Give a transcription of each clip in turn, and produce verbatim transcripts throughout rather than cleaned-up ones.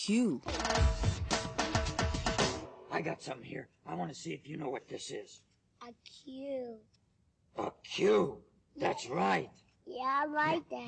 Q. I got something here. I want to see if you know what this is. A Q. A Q. That's right. Yeah, I like that.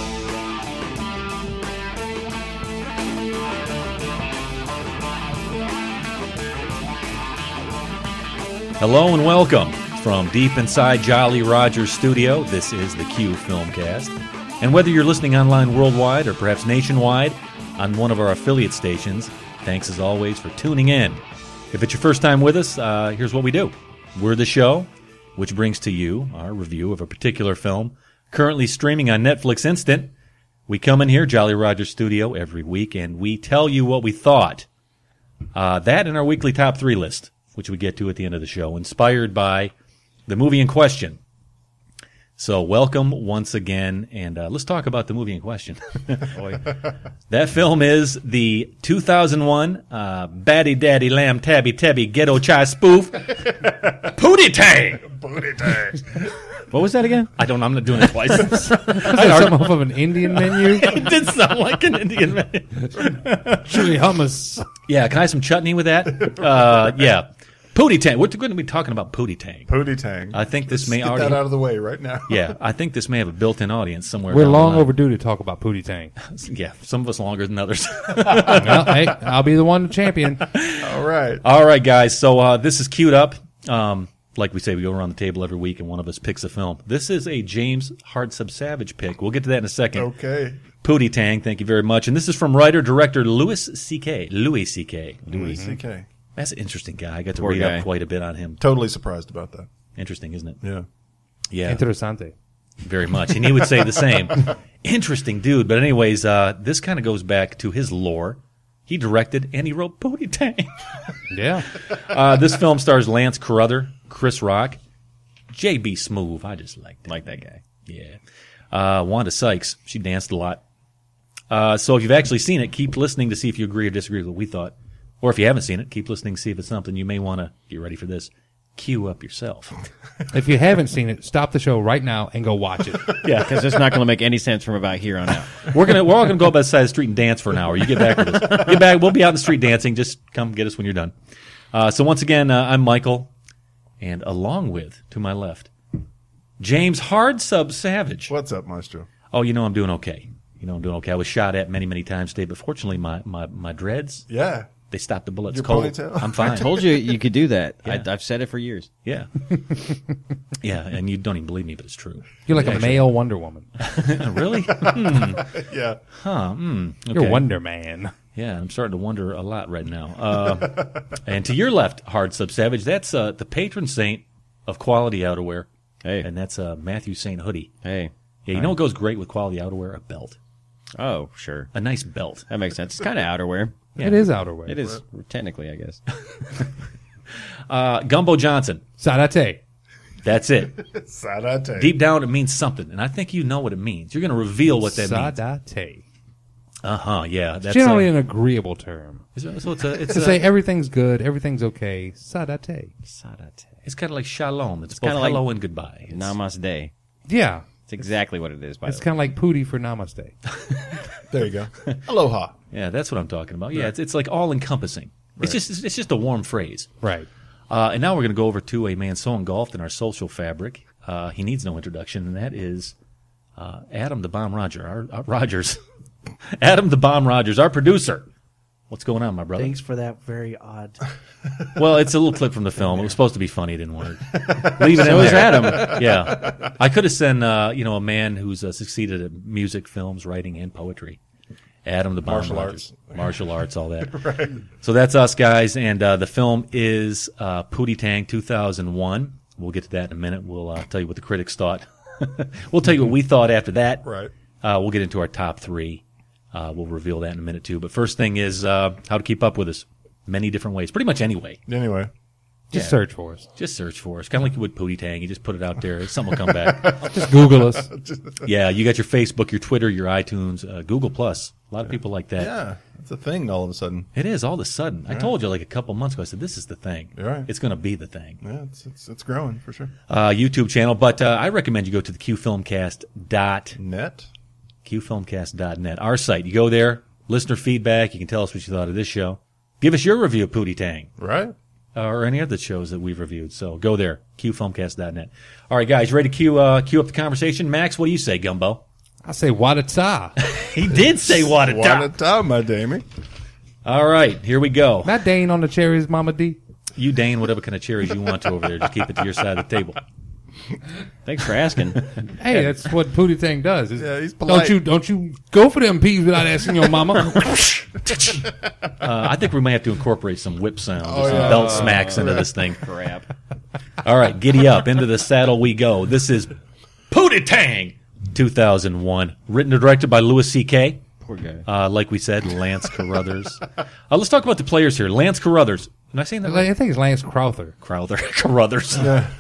Hello and welcome from deep inside Jolly Roger's studio. This is the Q Filmcast. And whether you're listening online worldwide or perhaps nationwide on one of our affiliate stations, thanks as always for tuning in. If it's your first time with us, uh, here's what we do. We're the show which brings to you our review of a particular film currently streaming on Netflix Instant. We come in here, Jolly Roger Studio, every week, and we tell you what we thought. Uh, that and our weekly top three list, which we get to at the end of the show, inspired by the movie in question. So welcome once again, and uh, let's talk about the movie in question. That film is the two thousand one uh, Batty Daddy Lamb Tabby Tabby Ghetto Chai spoof, Pootie Tang. Pootie Tang. What was that again? I don't know. I'm not doing it twice. Is that something off of an Indian menu? It did sound like an Indian menu. Chili hummus. Yeah, can I have some chutney with that? Uh, yeah. Pootie Tang. We're going to be talking about Pootie Tang. Pootie Tang. I think this Let's may get already... that out of the way right now. Yeah, I think this may have a built-in audience somewhere. We're down the long line. overdue to talk about Pootie Tang. Yeah, some of us longer than others. Well, hey, I'll be the one to champion. All right. All right, guys. So uh, this is queued up. Um, like we say, we go around the table every week, and one of us picks a film. This is a James Hardsub Savage pick. We'll get to that in a second. Okay. Pootie Tang, thank you very much. And this is from writer-director Louis C K. Louis C K. Louis C K. That's an interesting guy. I got to Poor read guy. up quite a bit on him. Totally surprised about that. Interesting, isn't it? Yeah. Yeah. Interessante. Very much. And he would say the same. Interesting dude. But anyways, uh, this kind of goes back to his lore. He directed and he wrote Pootie Tang. Yeah. uh, this film stars Lance Carruthers, Chris Rock, J B. Smoove. I just liked him. Like that guy. Yeah. Uh, Wanda Sykes. She danced a lot. Uh, so if you've actually seen it, keep listening to see if you agree or disagree with what we thought. Or if you haven't seen it, keep listening to see if it's something you may want to get ready for this. Queue up yourself. If you haven't seen it, stop the show right now and go watch it. Yeah. Because it's not going to make any sense from about here on out. We're gonna we're all gonna go up by the side of the street and dance for an hour. You get back with us. Get back. We'll be out in the street dancing. Just come get us when you're done. Uh, so once again, uh, I'm Michael, and along with to my left, James Hardsub Savage. What's up, Maestro? Oh, you know I'm doing okay. You know I'm doing okay. I was shot at many many times today, but fortunately my my my dreads Yeah. they stopped the bullets Your cold. ponytail? I'm fine. I told you you could do that. Yeah. I, I've said it for years. Yeah, yeah, and you don't even believe me, but it's true. You're like a male Wonder Woman. Really? Hmm. Yeah. Huh. Hmm. Okay. You're Wonder Man. Yeah, I'm starting to wonder a lot right now. Uh, and to your left, Hardsub Savage, that's uh, the patron saint of quality outerwear. Hey. And that's uh, Matthew Saint Hoodie. Hey. Yeah, you know what goes great with quality outerwear? A belt. Oh, sure. A nice belt. That makes sense. It's kind of outerwear. Yeah. It is outerwear. It is, technically, I guess. Uh, Gumbo Johnson. Sadate. That's it. Sadate. Deep down, it means something. And I think you know what it means. You're going to reveal what that means. Sadate. Uh-huh, yeah. That's Generally uh, an agreeable term. so it's a, it's To a, say everything's good, everything's okay. Sadate. Sadate. it's kind of like shalom. It's, both kinda like hello and goodbye. It's, Namaste. Yeah. It's exactly what it is, by It's the way. kind of like Pootie for Namaste. There you go. Aloha. yeah, that's what I'm talking about. Yeah, it's, it's like all-encompassing. It's just it's, it's just a warm phrase. Right. Uh, and now we're going to go over to a man so engulfed in our social fabric, uh, he needs no introduction, and that is uh, Adam the Bomb Roger, our, our Rogers. Adam the Bomb Rogers, our producer. What's going on, my brother? Thanks for that very odd. Well, it's a little clip from the film. It was supposed to be funny. It didn't work. Leave it So in is there. Adam. Yeah. I could have sent, uh, you know, a man who's uh, succeeded at music, films, writing, and poetry. Adam the Bomb Martial Rogers. arts. Martial arts, all that. Right. So that's us, guys, and uh, the film is uh, Pootie Tang two thousand one. We'll get to that in a minute. We'll uh, tell you what the critics thought. We'll tell you what we thought after that. Right. Uh, we'll get into our top three. Uh, we'll reveal that in a minute, too. But first thing is uh, how to keep up with us. Many different ways. Pretty much any way. Anyway. Just Yeah. search for us. Just search for us. Kind of like you would Pootie Tang. You just put it out there. Something will come back. Just Google us. Yeah, you got your Facebook, your Twitter, your iTunes, uh, Google Plus. A lot of people like that. Yeah. It's a thing all of a sudden. It is all of a sudden. I told you like a couple months ago. I said this is the thing. You're right. It's going to be the thing. Yeah, it's it's, it's growing for sure. Uh, YouTube channel, but uh, I recommend you go to the Q Filmcast dot Net. Q Filmcast dot net, our site. You go there. listener feedback. You can tell us what you thought of this show. Give us your review of Pootie Tang. Right? Uh, or any other shows that we've reviewed. So go there, q filmcast dot net. All right, guys, ready to cue, uh, cue up the conversation? Max, what do you say, Gumbo? I say Wadata. He did say what a One at a time. time, my Damie. All right, here we go. Not Dane on the cherries, Mama D. You, Dane, whatever kind of cherries you want to over there. Just keep it to your side of the table. Thanks for asking. Hey, that's what Pootie Tang does. Is- Yeah, he's don't polite. you don't you go for them peas without asking your mama? Uh, I think we might have to incorporate some whip sounds or some yeah. belt smacks into this thing. Crap. All right, giddy up. Into the saddle we go. This is Pootie Tang, two thousand one. Written and directed by Louis C K Poor guy. Uh, like we said, Lance Carruthers. Uh, let's talk about the players here. Lance Carruthers. Am I saying that right? I think it's Lance Crowther. Crowther. Carruthers.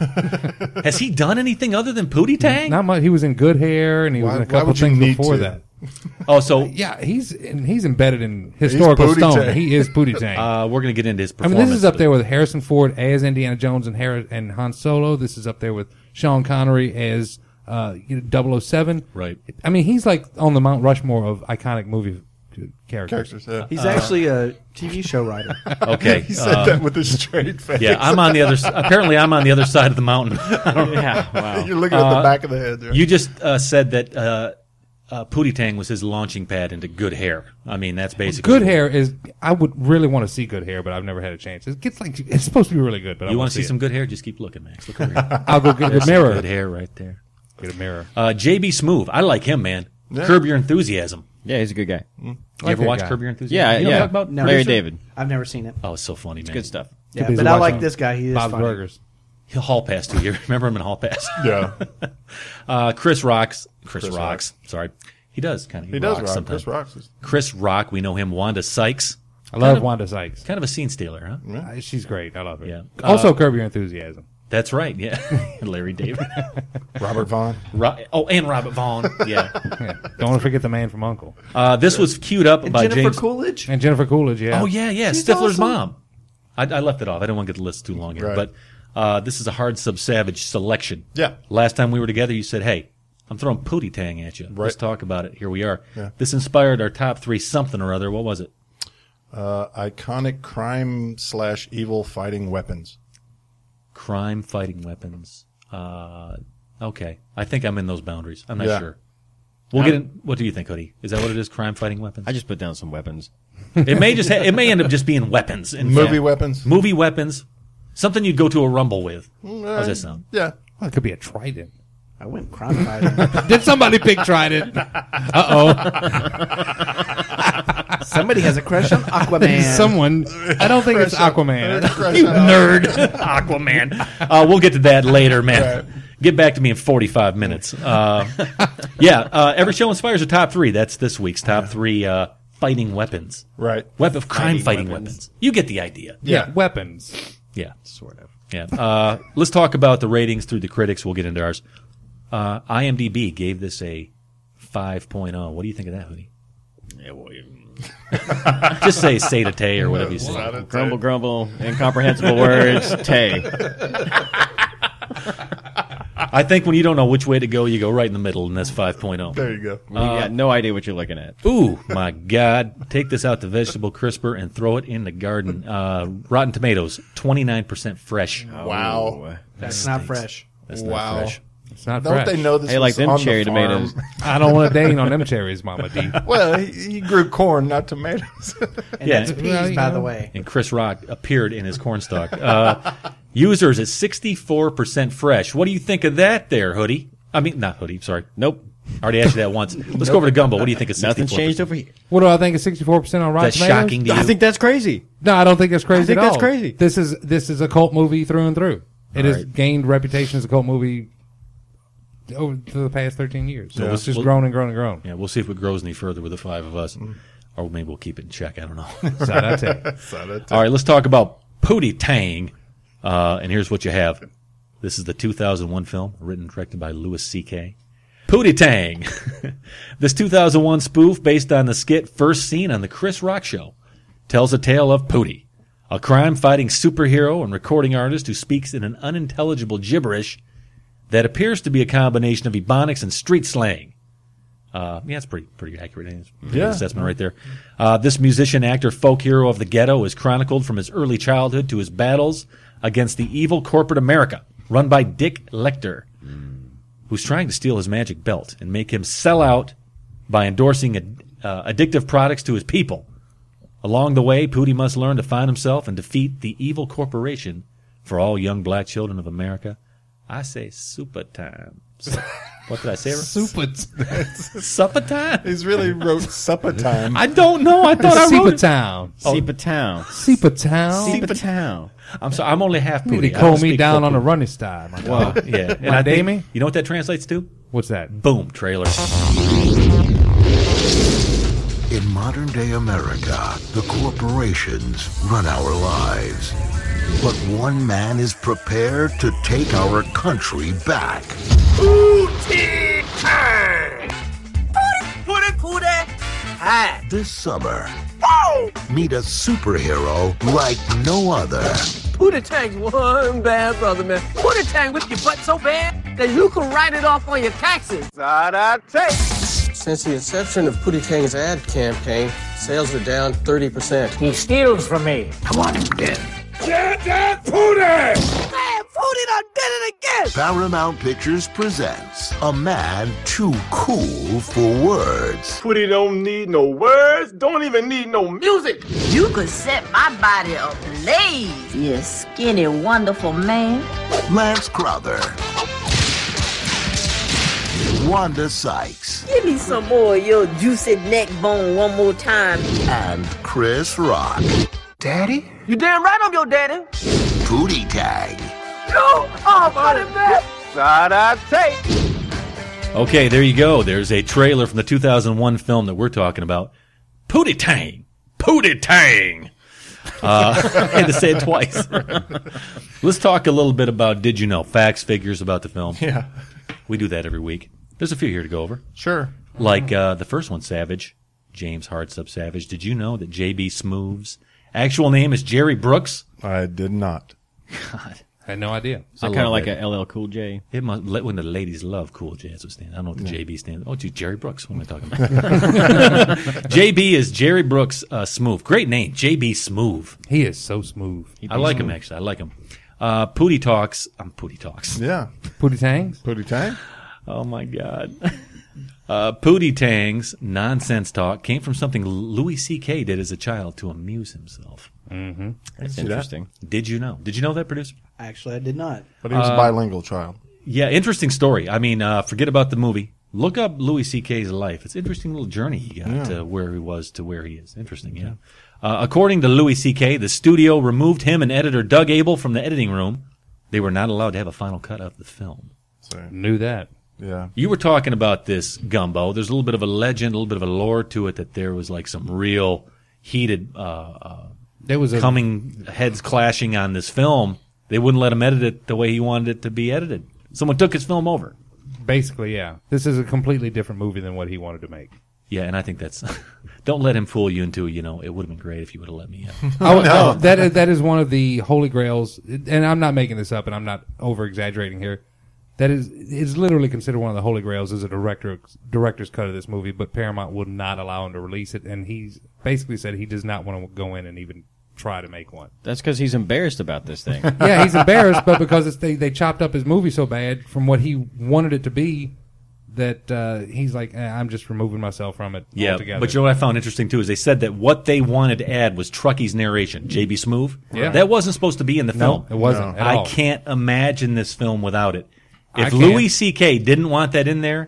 Has he done anything other than Pootie Tang? Not much. He was in Good Hair, and he was Why- in a why couple would you things need before to? that. Oh, so Yeah, he's and he's embedded in historical Pootie stone. Tang. He is Pootie Tang. uh, we're going to get into his I mean, performance. this is up but- there with Harrison Ford as Indiana Jones and Har- and Han Solo. This is up there with Sean Connery as uh, you know, double oh seven. Right. I mean, he's like on the Mount Rushmore of iconic movie characters. Characters, yeah. He's actually a T V show writer. Okay. He said uh, that with a straight face. yeah, I'm on the other. s- Apparently, I'm on the other side of the mountain. Yeah, wow. You're looking at the back of the head there. You just uh, said that uh, uh, Pootie Tang was his launching pad into Good Hair. I mean, that's basically Good Hair is. I would really want to see Good Hair, but I've never had a chance. It gets like it's supposed to be really good, but I You want want to see some good hair? Just keep looking, Max. Look over here. I'll go get a There's some mirror. Good hair right there. Get a mirror. Uh, J B. Smoove. I like him, man. Yeah. Curb Your Enthusiasm. Yeah, he's a good guy. You Like ever that watch guy. Curb Your Enthusiasm? Yeah, you know what yeah. I'm talking about? No. Larry Producer? David. I've never seen it. Oh, it's so funny, man. Good stuff. Yeah, Too busy but I like watching this guy. He is Bob's funny. Burgers. He'll Hall Pass too. You remember him in Hall Pass? yeah. Uh, Chris Rocks. Chris, Chris Rocks. Sorry. He does kind of. He does rocks rock. sometimes. Chris rocks. is- Chris Rock. We know him. Wanda Sykes. I love of- Wanda Sykes. Kind of a scene stealer, huh? Uh, She's great. I love her. Yeah. Also, Uh, Curb Your Enthusiasm. That's right. Yeah. Larry David. Robert Vaughn. Ro- oh, and Robert Vaughn. Yeah. Yeah. Don't want to forget the man from Uncle Uh, this was queued up And by Jennifer James. Coolidge. and Jennifer Coolidge. Yeah. Oh yeah, yeah. She's Stifler's awesome. mom. I, I left it off. I didn't want to get the list too long here, Right. but uh, this is a hard sub savage selection. Yeah. Last time we were together, you said, "Hey, I'm throwing Pootie Tang at you. Let's Right. talk about it." Here we are. Yeah. This inspired our top three something or other. What was it? Uh, iconic crime slash evil fighting weapons. Crime fighting weapons. Uh, okay, I think I'm in those boundaries. I'm not Yeah. sure. We'll get in. What do you think, Hoodie? Is that what it is? Crime fighting weapons. I just put down some weapons. It may just. Ha- it may end up just being weapons. In Movie fact. weapons. Movie weapons. Something you'd go to a rumble with. How's that sound? Yeah. Well, it could be a trident. I went crime fighting. Did somebody pick trident? Uh Somebody has a crush on oh. Aquaman. Someone. I don't think it's Aquaman. You nerd. Aquaman. Uh, we'll get to that later, man. Get back to me in forty-five minutes. Uh, yeah, uh, every show inspires a top three. That's this week's top three uh, fighting weapons. Right. Weapon of crime Fighting fighting weapons. weapons. You get the idea. Yeah. Weapons. Yeah. Sort of. Yeah. Uh, let's talk about the ratings through the critics. We'll get into ours. Uh, IMDb gave this a five point oh. What do you think of that, Hoodie? Yeah, well, you- Just say say to Tay or whatever you say. grumble, grumble, incomprehensible words. Tay. I think when you don't know which way to go, you go right in the middle, and that's five point oh. There you go. You got no idea what you're looking at. Ooh, my God. Take this out the vegetable crisper and throw it in the garden. Uh, Rotten Tomatoes, twenty-nine percent fresh. Wow. Oh. That's not fresh. That's Wow. not fresh. It's not Don't fresh. they know this Hey, like was them on the cherry farm? tomatoes. I don't want to date on them cherries, Mama D. Well, he, he grew corn, not tomatoes. And Yeah. that's peas, Well, you by know. the way. And Chris Rock appeared in his cornstalk. Uh, users at sixty-four percent fresh. What do you think of that there, Hoodie? I mean, not Hoodie, sorry. Nope. I already asked you that once. Let's go over to Gumbo. What do you think of sixty-four percent? Nothing's changed over here. What do I think of sixty-four percent on Rotten That's Tomatoes? shocking to you. I think that's crazy. No, I don't think that's crazy I think at that's all. crazy. This is this is a cult movie through and through. It All has right. gained reputation as a cult movie over the past thirteen years. So Yeah. it's just Well- grown and grown and grown. Yeah, we'll see if it grows any further with the five of us. Or maybe we'll keep it in check. I don't know. So that's it. So that's All right, let's talk about Pootie Tang. Uh, and here's what you have. This is the two thousand one film, written and directed by Louis C K Pootie Tang. This two thousand one spoof, based on the skit first seen on The Chris Rock Show, tells a tale of Pootie, a crime-fighting superhero and recording artist who speaks in an unintelligible gibberish that appears to be a combination of Ebonics and street slang. Uh, yeah, it's pretty pretty accurate. It's a pretty Yeah. good assessment right there. Uh, this musician, actor, folk hero of the ghetto is chronicled from his early childhood to his battles against the evil corporate America, run by Dick Lecter, who's trying to steal his magic belt and make him sell out by endorsing ad- uh, addictive products to his people. Along the way, Pootie must learn to find himself and defeat the evil corporation. For all young black children of America, I say super time. So, what did I say? Super. Supper time? He's really wrote supper time. I don't know. I thought I wrote Sepa it. Town. Sepa Town. Sepa Town. Sepa Town. I'm sorry. I'm only half They Pootie. I call don't me speak down full on the Pootie. running style. my Well, dog. yeah. And My I think, Damie? you know what that translates to? What's that? Boom, trailer. In modern-day America, the corporations run our lives. But one man is prepared to take our country back. Pootie time! Pootie, pootie, time! This summer, meet a superhero like no other. Pootie Tang's one bad brother, man. Pootie Tang whipped your butt so bad that you can write it off on your taxes. Since the inception of Pootie Tang's ad campaign, sales are down thirty percent. He steals from me. I want him dead. Get that Pootie! Man, Pootie done did it again! Paramount Pictures presents a man too cool for words. Pootie don't need no words, don't even need no music. You could set my body ablaze, you skinny, wonderful man. Lance Crowther. Wanda Sykes. Give me some more of your juicy neck bone one more time. And Chris Rock. Daddy? You damn right I'm your daddy. Pootie Tang. No, oh, buddy, man. Side-eye tape. Okay, there you go. There's a trailer from the two thousand one film that we're talking about. Pootie Tang. Pootie Tang. Uh, I had to say it twice. Let's talk a little bit about Did You Know? Facts, figures about the film. Yeah. We do that every week. There's a few here to go over. Sure. Like uh, the first one, Savage. James Hartsup Savage. Did you know that J B. Smooth's actual name is Jerry Brooks? I did not. God. I had no idea. So I kind of love like that. a L L Cool J. It must, when the ladies love Cool J, that's what stands. I don't know what the J B stands. Oh, gee, Jerry Brooks. What am I talking about? J B is Jerry Brooks uh, Smooth. Great name, J B Smooth. He is so smooth. I like him actually. I like him. Uh, Pootie Talks. I'm um, Pootie Talks. Yeah. Pootie Tangs? Pootie Tang? Oh my God. Uh, Pootie Tang's nonsense talk came from something Louis C K did as a child to amuse himself. Mm-hmm. That's interesting. Did you know? Did you know that, producer? Actually, I did not. But he was Uh, a bilingual child. Yeah, interesting story. I mean, uh, forget about the movie. Look up Louis C K's life. It's an interesting little journey he got Yeah. to where he was to where he is. Interesting, yeah. Uh, according to Louis C K, the studio removed him and editor Doug Abel from the editing room. They were not allowed to have a final cut of the film. So, Knew that. yeah. You were talking about this, Gumbo. There's a little bit of a legend, a little bit of a lore to it that there was like some real heated uh, uh, There was a coming heads clashing on this film. They wouldn't let him edit it the way he wanted it to be edited. Someone took his film over. basically, yeah. This is a completely different movie than what he wanted to make. Yeah, and I think that's don't let him fool you into, you know, it would have been great if you would have let me in. Oh, no. that is, that is one of the holy grails, and I'm not making this up, and I'm not over exaggerating here. That is, it's literally considered one of the holy grails as a director director's cut of this movie, but Paramount would not allow him to release it, and he's basically said he does not want to go in and even try to make one. That's because he's embarrassed about this thing. Yeah, he's embarrassed, but because it's, they they chopped up his movie so bad from what he wanted it to be that uh, he's like, eh, I'm just removing myself from it Yeah, altogether. but you know what I found interesting too is they said that what they wanted to add was Trucky's narration, J B. Smooth. Yeah. That wasn't supposed to be in the No, film. it wasn't at I all. can't imagine this film without it. I If can't. Louis C K didn't want that in there,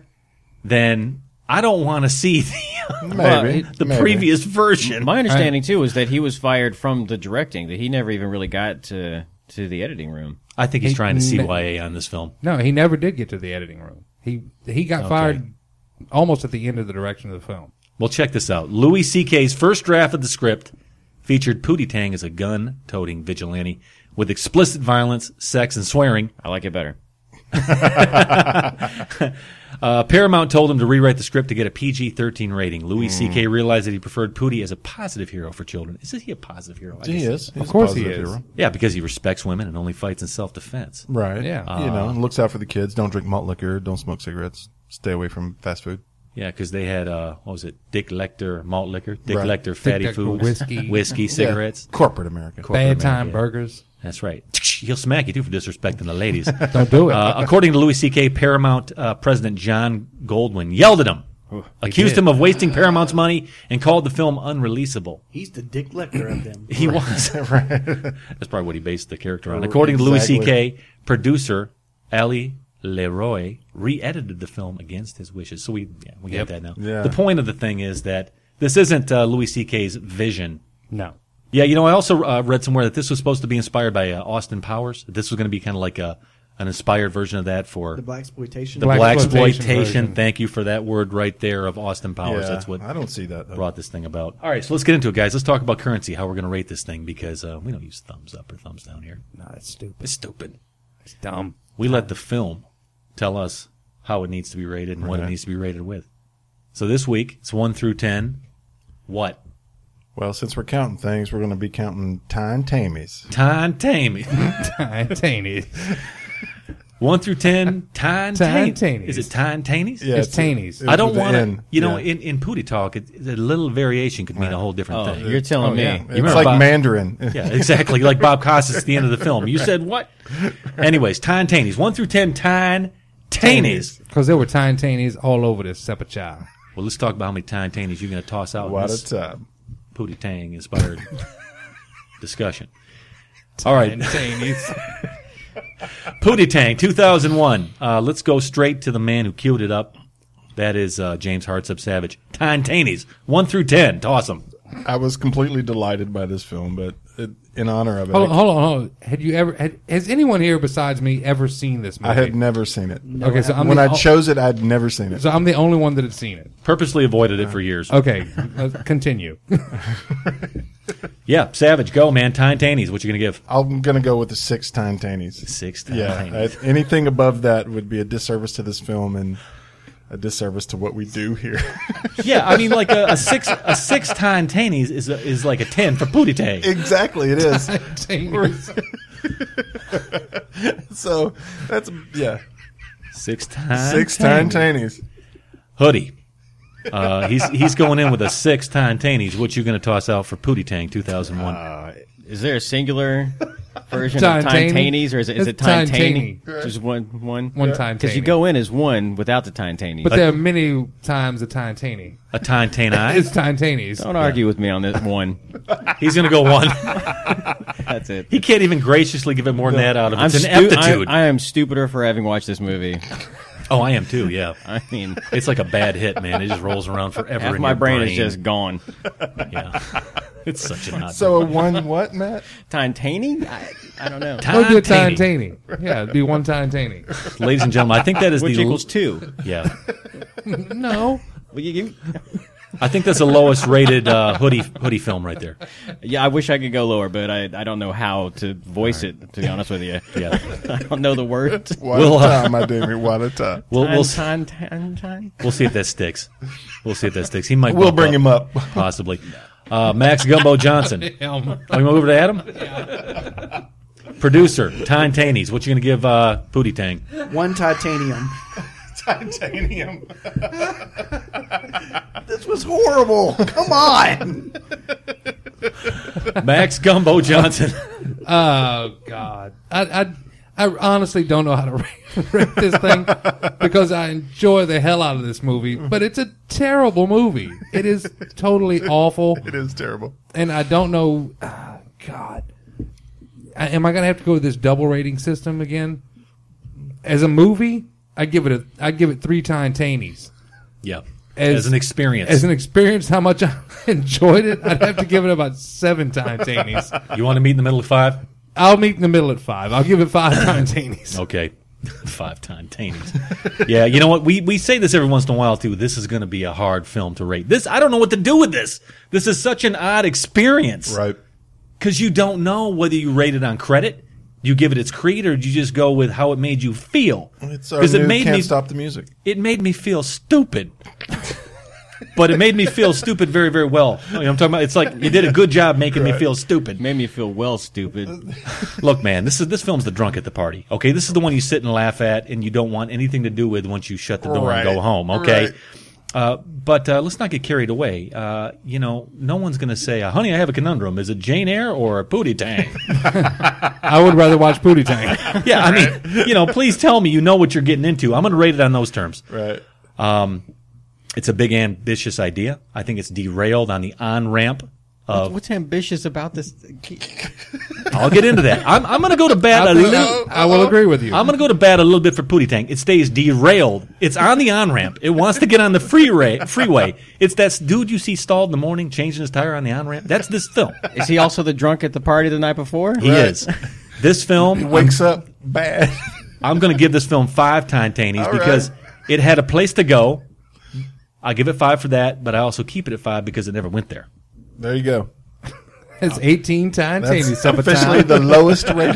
then I don't want to see the, Maybe. the Maybe. previous version. My understanding too is that he was fired from the directing; that he never even really got to to the editing room. I think he's He- trying to ne- C Y A on this film. No, he never did get to the editing room. He he got Okay. fired almost at the end of the direction of the film. Well, check this out. Louis C K's first draft of the script featured Pootie Tang as a gun-toting vigilante with explicit violence, sex, and swearing. I like it better. uh, Paramount told him to rewrite the script to get a P G thirteen rating. Louis C K realized that he preferred Pootie as a positive hero for children. Isn't he a positive hero? I He guess is. He's Of course a he positive is. hero. Yeah, because he respects women and only fights in self-defense. Right. Yeah. you know, and looks out for the kids. Don't drink malt liquor. Don't smoke cigarettes. Stay away from fast food. Yeah, because they had, uh, what was it, Dick Lecter malt liquor, Dick Right. Lecter fatty Dick Lecter foods, whiskey. whiskey, cigarettes. Yeah. Corporate America. Corporate Bad America, time yeah. burgers. That's right. He'll smack you, too, for disrespecting the ladies. Don't do it. Uh, according to Louis C K, Paramount uh, President John Goldwyn yelled at him, accused did. him of wasting Paramount's money, and called the film unreleasable. He's the Dick Lecter of them. He was. That's probably what he based the character on. According to Louis C K, producer Ali Leroy re-edited the film against his wishes. So we yeah, we Yep. get that now. Yeah. The point of the thing is that this isn't uh, Louis C K's vision. No. Yeah, you know, I also uh, read somewhere that this was supposed to be inspired by uh, Austin Powers. That this was going to be kind of like a an inspired version of that for The black exploitation. the Black black exploitation exploitation. version. Thank you for that word right there of Austin Powers. Yeah, That's what I don't see that. Though. brought this thing about. All right, so let's get into it, guys. Let's talk about currency, how we're going to rate this thing, because uh, we don't use thumbs up or thumbs down here. No, that's stupid. It's stupid. It's dumb. We let the film tell us how it needs to be rated and what it Right. needs to be rated with. So this week, it's one through ten. What? Well, since we're counting things, we're going to be counting Time Tamies. Tiny. Tiny. One through ten, Tine Tine Tanies. Tanies. Is it Tine Tanies? Yeah, It's Tanies. it's I don't with the want to, N. you know, Yeah. in, in Pootie talk, it, a little variation could mean a whole different Oh, thing. you're telling Oh, me. yeah. It's remember like Bob- Mandarin. Yeah, exactly. Like Bob Costas at the end of the film. You said what? Anyways, Tine Tanies. One through ten, Tine Tanies. Because there were Tine Tanies all over this Sepachai. Well, let's talk about how many Tine Tanies you're going to toss out in What this a time. Pootie Tang inspired discussion. All right. Tanies. Pootie Tang, two thousand one. Uh, let's go straight to the man who queued it up. That is uh, James Hartsub Savage. Tine Tanies, one through ten. Toss them. I was completely delighted by this film, but it, in honor of it, Hold on, I, hold on, hold on. Had you ever? Had, has anyone here besides me ever seen this movie? I had never seen it. Okay, so I'm when the, I o- chose it, I'd never seen it. so I'm the only one that had seen it. Purposely avoided it for years. Okay, uh, continue. Yeah, Savage, go, man. Tine Tanies, what you going to give? I'm going to go with the six Time Tanies. Six Tine Yeah, Tanies. I, anything above that would be a disservice to this film and a disservice to what we do here. Yeah, I mean, like a, a six a six Tine Tanies is a, is like a ten for Pootie Tang. Exactly, it is. Tanies. So that's yeah, Six Tine six Time Tanies. Hoodie. Uh, he's he's going in with a six Tine Tanies. What you going to toss out for Pootie Tang two thousand one? Uh, is there a singular version Tine of Time Taney? Tanies, or is it, is it It's Time Tine Taney? Taney. Just one, one, One Time Because you Taney. go in as one without the Time Taney. But there are many times a Tine Taney. A Tine Tane It's Tine Tanies. Don't argue with me on this one. He's going to go one. That's it. He can't even graciously give it more than that out of it. I'm It's an stu- aptitude. I, I am stupider for having watched this movie. Oh, I am too, yeah. I mean, It's like a bad hit, man. It just rolls around forever half in my your brain, brain is just gone. Yeah. It's such an odd So a one what, Matt? Time Taney? I, I don't know. What would be a Tine Taney. Taney? Yeah, it'd be one Tine Taney. Ladies and gentlemen, I think that is Which the equals two. Yeah. No. Well, you, you, I think that's the lowest rated uh, hoodie hoodie film right there. yeah, I wish I could go lower, but I, I don't know how to voice it, to be honest with you. Yeah. I don't know the words. What We'll, a uh, time, my dear. What a time. We'll we'll, s- time, time, time. we'll see if that sticks. We'll see if that sticks. He might We'll bump bring him up. possibly. Uh, Max Gumbo Johnson. Elm. Oh, you want to go over to Adam? Producer, Tine Tanies. What you going to give uh, Pootie Tang? One titanium. Titanium. This was horrible. Come on. Max Gumbo Johnson. Oh God, I, I I honestly don't know how to rate, rate this thing because I enjoy the hell out of this movie, but it's a terrible movie. It is totally awful, It is terrible. and I don't know. ah, God, I, am I going to have to go with this double rating system again? As a movie, I give it a I give it three Tine Tanies. Yeah. As- As, an experience. As an experience, how much I enjoyed it, I'd have to give it about seven Tine Tanies. You want to meet in the middle of five? I'll meet in the middle at five. I'll give it five Tine Tanies. Okay. Five Tine Tanies. Yeah, you know what? We we say this every once in a while, too. This is going to be a hard film to rate. This I don't know what to do with this. This is such an odd experience. Right. Because you don't know whether you rate it on credit, you give it its creed, or do you just go with how it made you feel? It's our Because new it made Can't me Stop the Music. it made me feel stupid. But it made me feel stupid very, very well. You know what I'm talking about? It's like you did a good job making me feel stupid. Made me feel well stupid. Look, man, this is this film's the drunk at the party. Okay, this is the one you sit and laugh at, and you don't want anything to do with once you shut the door Right. and go home. Okay, Right. Uh, but uh, let's not get carried away. Uh, you know, no one's going to say, uh, honey, I have a conundrum. Is it Jane Eyre or Pootie Tang? I would rather watch Pootie Tang. Yeah, I mean, you know, please tell me you know what you're getting into. I'm going to rate it on those terms. Right. Um, it's a big, ambitious idea. I think it's derailed on the on-ramp of... What's ambitious about this? I'll get into that. I'm, I'm going to go to bat I a think- little... I will agree with you. I'm going to go to bat a little bit for Pootie Tang. It stays derailed. It's on the on-ramp. It wants to get on the freeway. freeway. It's that dude you see stalled in the morning changing his tire on the on-ramp. That's this film. Is he also the drunk at the party the night before? He Right. is. This film... He wakes up bad. I'm going to give this film five Tintanies All because right. it had a place to go. I give it five for that, but I also keep it at five because it never went there. There you go. It's eighteen times. That's officially the lowest rated.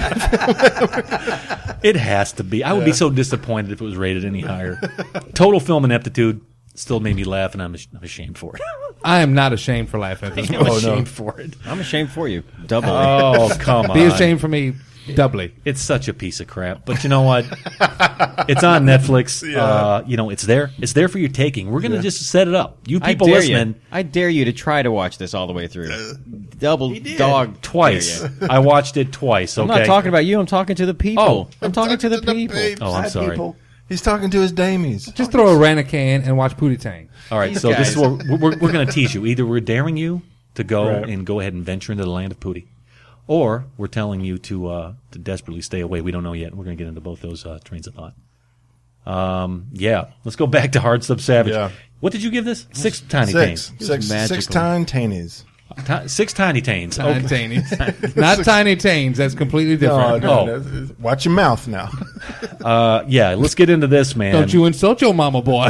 It has to be. I would be so disappointed if it was rated any higher. Total film ineptitude still made me laugh, and I'm I'm ashamed for it. I am not ashamed for laughing at this I'm movie. ashamed for it. I'm ashamed for you. Double. Oh, come on. Be ashamed for me doubly. It's such a piece of crap. But you know what? It's on Netflix. Yeah. Uh, you know, it's there. It's there for your taking. We're going to Yeah. just set it up. You I people dare listening. you. I dare you to try to watch this all the way through. Double dog Twice. dare you. I watched it twice, okay? I'm not talking about you. I'm talking to the people. Oh. I'm talking to the people. Oh, I'm Hi, sorry. people. He's talking to his damies. Just throw a Ranacan and watch Pootie Tang. All right, These so this is guys. what we're, we're going to tease you. Either we're daring you to go Right. and go ahead and venture into the land of Pootie, or we're telling you to uh, to desperately stay away. We don't know yet. We're going to get into both those uh, trains of thought. Um, yeah, let's go back to Hard Sub Savage. Yeah. What did you give this? Six tiny Six. tanes. Six, magical. six time tainies. Ti- six tiny tanes. Tiny Okay. Tainies. Not Tiny Tanes. That's completely different. No, Oh. no, no. Watch your mouth now. Uh, yeah, let's get into this, man. Don't you insult your mama, boy.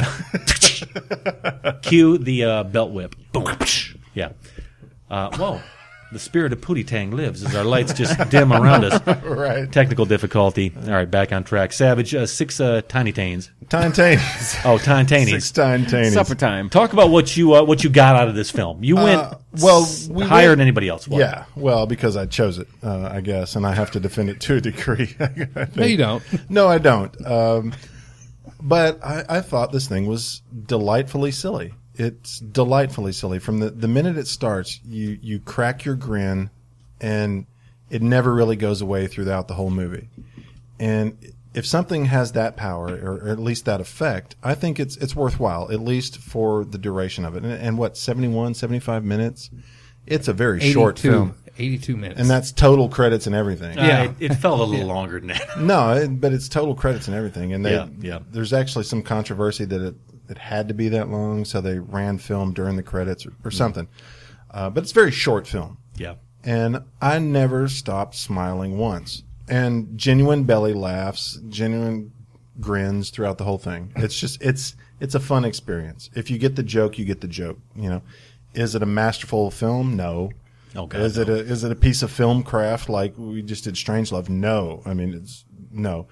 Cue the uh, belt whip. Boom. Yeah. Uh, whoa. The spirit of Pootie Tang lives as our lights just dim around us. Right. Technical difficulty. All right, back on track. Savage, uh, six uh, tiny tanes. Time tainies. Oh, tiny tanes. Six time tainies. Supper time. Talk about what you uh, what you got out of this film. You went Uh, well, s- we higher went- than anybody else. What? Yeah, well, because I chose it, uh, I guess, and I have to defend it to a degree. I think. No, you don't. No, I don't. Um, but I, I thought this thing was delightfully silly. It's delightfully silly. From the, the minute it starts, you, you crack your grin, and it never really goes away throughout the whole movie. And if something has that power, or, or at least that effect, I think it's it's worthwhile, at least for the duration of it. And, and what, seventy-one, seventy-five minutes? It's a very short eighty-two film. eighty-two minutes. And that's total credits and everything. Uh, Yeah. it, it felt a little longer than that. No, it, but it's total credits and everything. And they, Yeah, yeah. there's actually some controversy that it, it had to be that long, so they ran film during the credits or, or something. Uh, but it's a very short film. Yeah. And I never stopped smiling once. And genuine belly laughs, genuine grins throughout the whole thing. It's just, it's, it's a fun experience. If you get the joke, you get the joke. You know, is it a masterful film? No. Oh, God, is it no. a, is it a piece of film craft like we just did Strangelove? No. I mean, it's, no.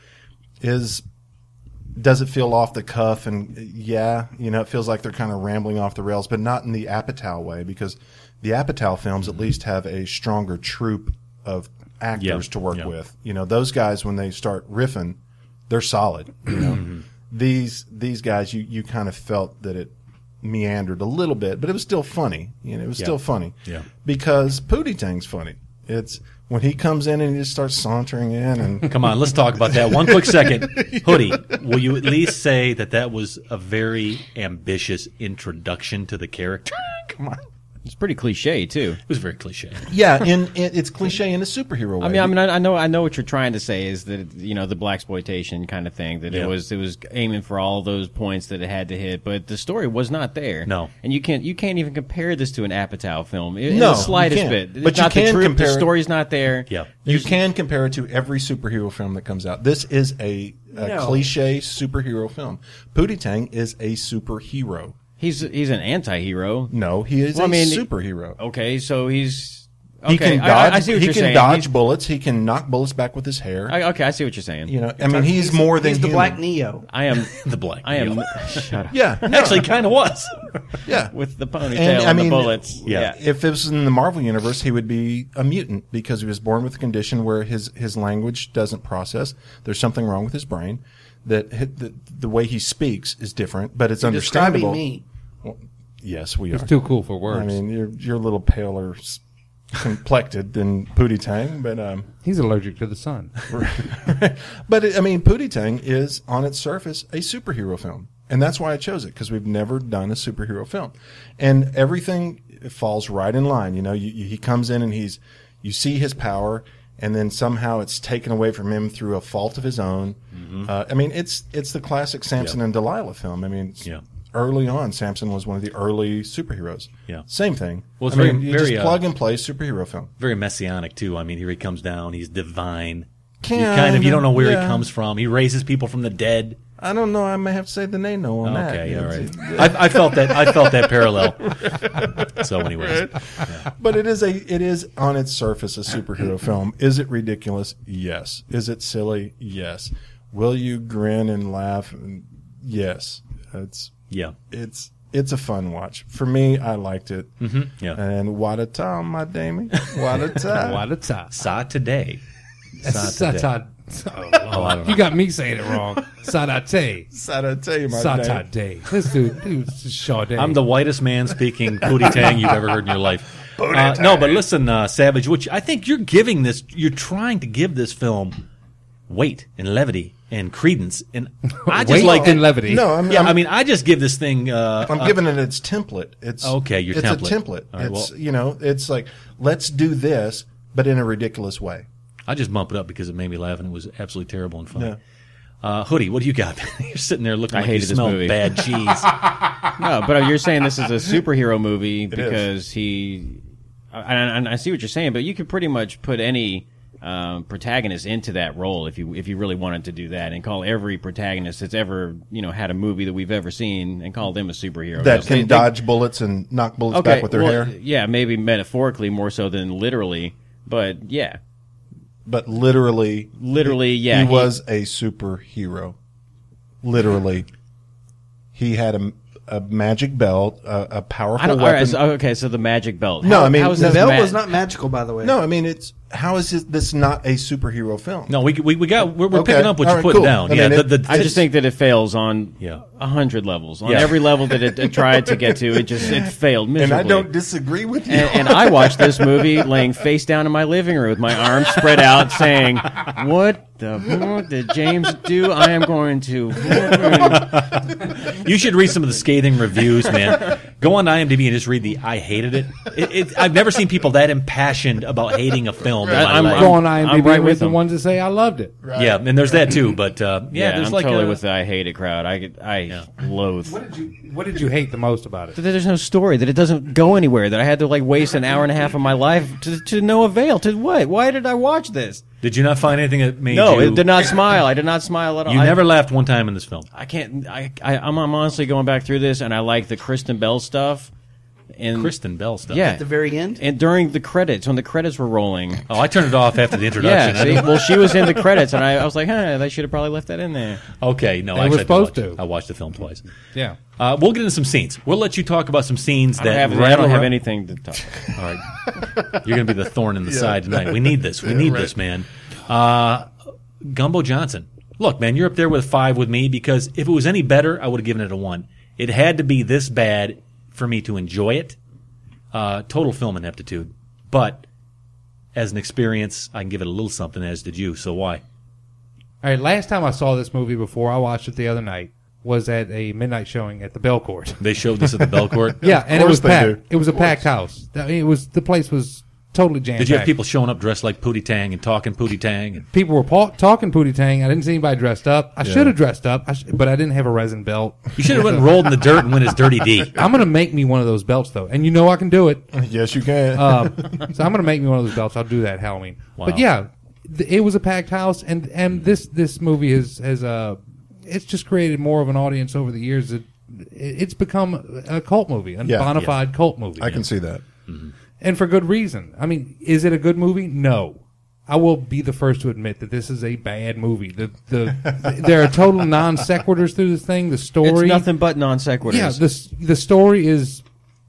Is, does it feel off the cuff? And yeah, you know, it feels like they're kind of rambling off the rails, but not in the Apatow way, because the Apatow films at least have a stronger troupe of actors Yeah, to work yeah. with. You know, those guys, when they start riffing, they're solid. You know, these these guys, you you kind of felt that it meandered a little bit, but it was still funny. You know, it was Yeah. still funny. Yeah. Because Pootie Tang's funny. It's when he comes in and he just starts sauntering in and Come on, let's talk about that. One quick second. Hoodie, will you at least say that that was a very ambitious introduction to the character? Come on. It's pretty cliche too. It was very cliche. yeah, in, in it's cliche in a superhero way. I mean, I mean, I I know, I know what you're trying to say is that you know the blaxploitation kind of thing that Yeah. it was, it was aiming for all those points that it had to hit, but the story was not there. No. and you can't, you can't even compare this to an Apatow film in, in No, the slightest you bit. can't. But It's you not can the truth, compare the it- story's not there. Yeah. You can compare it to every superhero film that comes out. This is a, a No. cliche superhero film. Pootie Tang is a superhero. He's he's an anti-hero. No, he is Well, a I mean, superhero. Okay, so he's okay. He can I- dodge. I, I see what he you're can saying. dodge He's- bullets. He can knock bullets back with his hair. I, okay, I see what you're saying. you know, I mean, he's, more than He's the human. Black Neo. I am The black. I am. Neo. Shut up. Yeah, no, Actually, kind of was. yeah. With the ponytail And, and, I mean, the bullets. yeah. If it was in the Marvel universe, he would be a mutant because he was born with a condition where his, his language doesn't process. There's something wrong with his brain. That hi- the, the way he speaks is different, but it's You're understandable. describing me. Well, yes, we He's are. too cool for words. I mean, you're you're a little paler s- complected than Pootie Tang, but um, he's allergic to the sun. but it, I mean, Pootie Tang is on its surface a superhero film, and that's why I chose it, because we've never done a superhero film, and everything falls right in line. You know, you, you, he comes in and he's you see his power, and then somehow it's taken away from him through a fault of his own. Mm-hmm. Uh, I mean, it's it's the classic Samson yeah. and Delilah film. I mean, it's, yeah. early on, Samson was one of the early superheroes. Yeah, same thing. Well, it's I very, mean, you very just plug uh, and play superhero film. Very messianic too. I mean, here he comes down. He's divine. Kinda, you kind of you don't know where yeah. he comes from. He raises people from the dead. I don't know. I may have to say the name no on that. Okay, all right. I, I felt that. I felt that parallel. So, anyways, right. yeah. But it is a. It is on its surface a superhero film. Is it ridiculous? Yes. Is it silly? Yes. Will you grin and laugh? Yes. It's yeah. It's it's a fun watch for me. I liked it. Mm-hmm. Yeah. And what a time, my Damie. What a time. What a time. Saw today. Saw today. Oh, oh, I don't know. You got me saying it wrong. Sadate. Sadate, my Satade. This dude, dude's just Sade. I'm the whitest man speaking Pootie Tang you've ever heard in your life. Uh, no, but listen, uh, Savage, which I think you're giving this, you're trying to give this film weight and levity and credence, and I just weight like and levity. No, I'm, yeah, I'm, I mean, I just give this thing. Uh, I'm uh, giving it its template. It's okay. Your it's template. a template. All right, it's well, you know, it's like let's do this, but in a ridiculous way. I just bump it up because it made me laugh and it was absolutely terrible and funny. Yeah. Uh, Hoodie, what do you got? You're sitting there looking I like you hated this smell movie. bad cheese. No, but you're saying this is a superhero movie It because is. he. And I, I see what you're saying, but you could pretty much put any um, protagonist into that role if you if you really wanted to do that, and call every protagonist that's ever you know had a movie that we've ever seen and call them a superhero. That They- can they- dodge bullets and knock bullets okay, back with their well, hair. Yeah, maybe metaphorically more so than literally, but yeah, But literally, literally, yeah, he, he- was a superhero. Literally, he had a, a magic belt, a, a powerful I don't. All weapon. right, so, okay, so the magic belt. No, I mean, how is the this The belt ma- was not magical, by the way. no, I mean it's how is this, this not a superhero film? No, we we, we got we're, we're Okay. picking up what All you're right, putting cool. down. I yeah, mean, the, it- the, I just think that it fails on Yeah. a hundred levels. On Yeah. every level that it, it tried to get to, it just it failed and miserably. I don't disagree with you. And, and I watched this movie laying face down in my living room with my arms spread out, saying, "What the fuck did James do? I am going to." You should read some of the scathing reviews, man. Go on to IMDb and just read the "I hated it." it, it I've never seen people that impassioned about hating a film in my I'm- life. Go on IMDb I'm right and with read the them. ones that say I loved it. Yeah, and there's that too. But uh, yeah, Yeah, there's I'm like totally a, with the I hate it crowd. I get- I loathe. What did you What did you hate the most about it? That there's no story, that it doesn't go anywhere, that I had to like waste an hour and a half of my life to, to no avail. To what? Why did I watch this? Did you not find anything that made No, you? it did not smile. I did not smile at all. You I, never laughed one time in this film. I can't. I, I I'm, I'm honestly going back through this, and I like the Kristen Bell stuff. And Kristen Bell stuff. yeah, At the very end? and during the credits, when the credits were rolling. Oh, I turned it off after the introduction. Yeah, see, well, she was in the credits, and I, I was like, huh, they should have probably left that in there. Okay, no, They actually, were I did supposed watch- to. I watched the film twice. Yeah. Uh, we'll get into some scenes. We'll let you talk about some scenes I that don't have, I rattle don't have around- anything to talk about. All right, you're going to be the thorn in the side tonight. We need this. We need this, man. Uh, Gumbo Johnson. Look, man, you're up there with five with me because if it was any better, I would have given it a one. It had to be this bad for me to enjoy it. Uh, total film ineptitude, but as an experience, I can give it a little something. As did you. So why? All right. Last time I saw this movie before I watched it the other night was at a midnight showing at the Belcourt. They showed this at the Belcourt. Yeah, and it course was they packed. do. It was a packed house. I mean, it was the place was totally jammed. Did you have people showing up dressed like Pootie Tang and talking Pootie Tang? And People were pa- talking Pootie Tang. I didn't see anybody dressed up. I Yeah. should have dressed up, I sh- but I didn't have a resin belt. you should have went and rolled in the dirt and went as Dirty D. I'm gonna make me one of those belts though, and you know I can do it. Yes, you can. Um, so I'm gonna make me one of those belts. I'll do that Halloween. Wow. But yeah, th- it was a packed house, and and this this movie has has uh, it's just created more of an audience over the years. It, it's become a cult movie, a Yeah. bona fide cult movie. I can see that. And for good reason. I mean, is it a good movie? No. I will be the first to admit that this is a bad movie. The the there are total non sequiturs through this thing. The story, It's nothing but non sequiturs. yeah. The the story is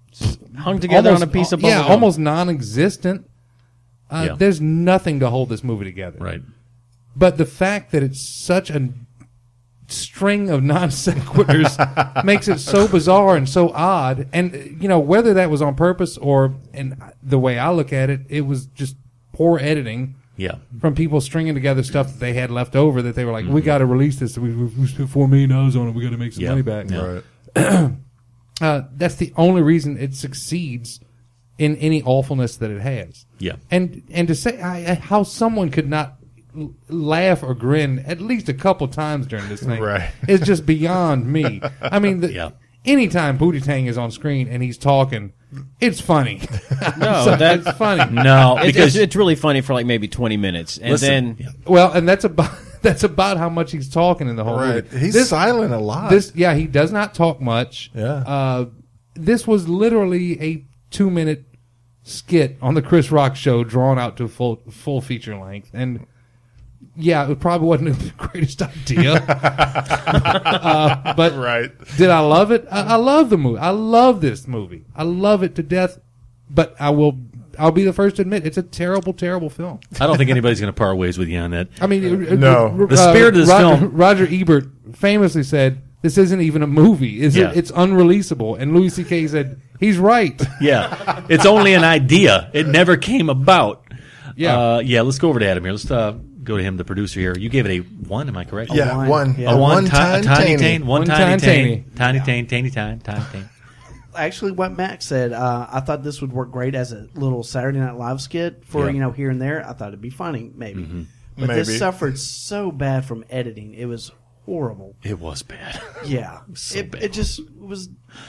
hung together almost, on a piece of yeah, bubblegum. almost non-existent. Uh, Yeah. There's nothing to hold this movie together. Right. But the fact that it's such a string of non sequiturs makes it so bizarre and so odd. And you know, whether that was on purpose or, and the way I look at it, it was just poor editing. Yeah. From people stringing together stuff that they had left over that they were like, mm-hmm. we got to release this. We, we spent four million dollars on it. We got to make some yeah. money back. Yeah. Right. uh, that's the only reason it succeeds in any awfulness that it has. Yeah. And and to say I, how someone could not l- laugh or grin at least a couple times during this thing right. is just beyond me. I mean, the, yeah. anytime Pootie Tang is on screen and he's talking, it's funny. No, so that's funny. No, It's, because it's, it's really funny for like maybe twenty minutes, and Listen, then yeah. Well, and that's about that's about how much he's talking in the whole Right. movie. He's This- silent a lot. This, yeah, he does not talk much. Yeah. Uh, this was literally a two-minute skit on the Chris Rock show, drawn out to full full feature length, and yeah, it probably wasn't the greatest idea. uh, but right. did I love it? I, I love the movie. I love this movie. I love it to death. But I will. I'll be the first to admit it's a terrible, terrible film. I don't think anybody's going to part ways with you on that. I mean, uh, No. uh, The spirit of this Roger, film- Roger Ebert famously said, "This isn't even a movie. Is Yeah. it? It's unreleasable." And Louis C K said, "He's right." Yeah, it's only an idea. It never came about. Yeah. uh, yeah. Let's go over to Adam here. Let's uh, go to him, the producer here. You gave it a one. Am I correct? Yeah, one. one. Yeah. A one, one ti- time a tiny tiny. tain, one One tiny time tain, tiny. tiny tain, tiny time, tiny tain. Actually, what Max said, uh, I thought this would work great as a little Saturday Night Live skit for, Yeah. you know, here and there. I thought it'd be funny, maybe. Mm-hmm. But Maybe. this suffered so bad from editing. It was horrible. It was bad. Yeah. So it, bad. it just was,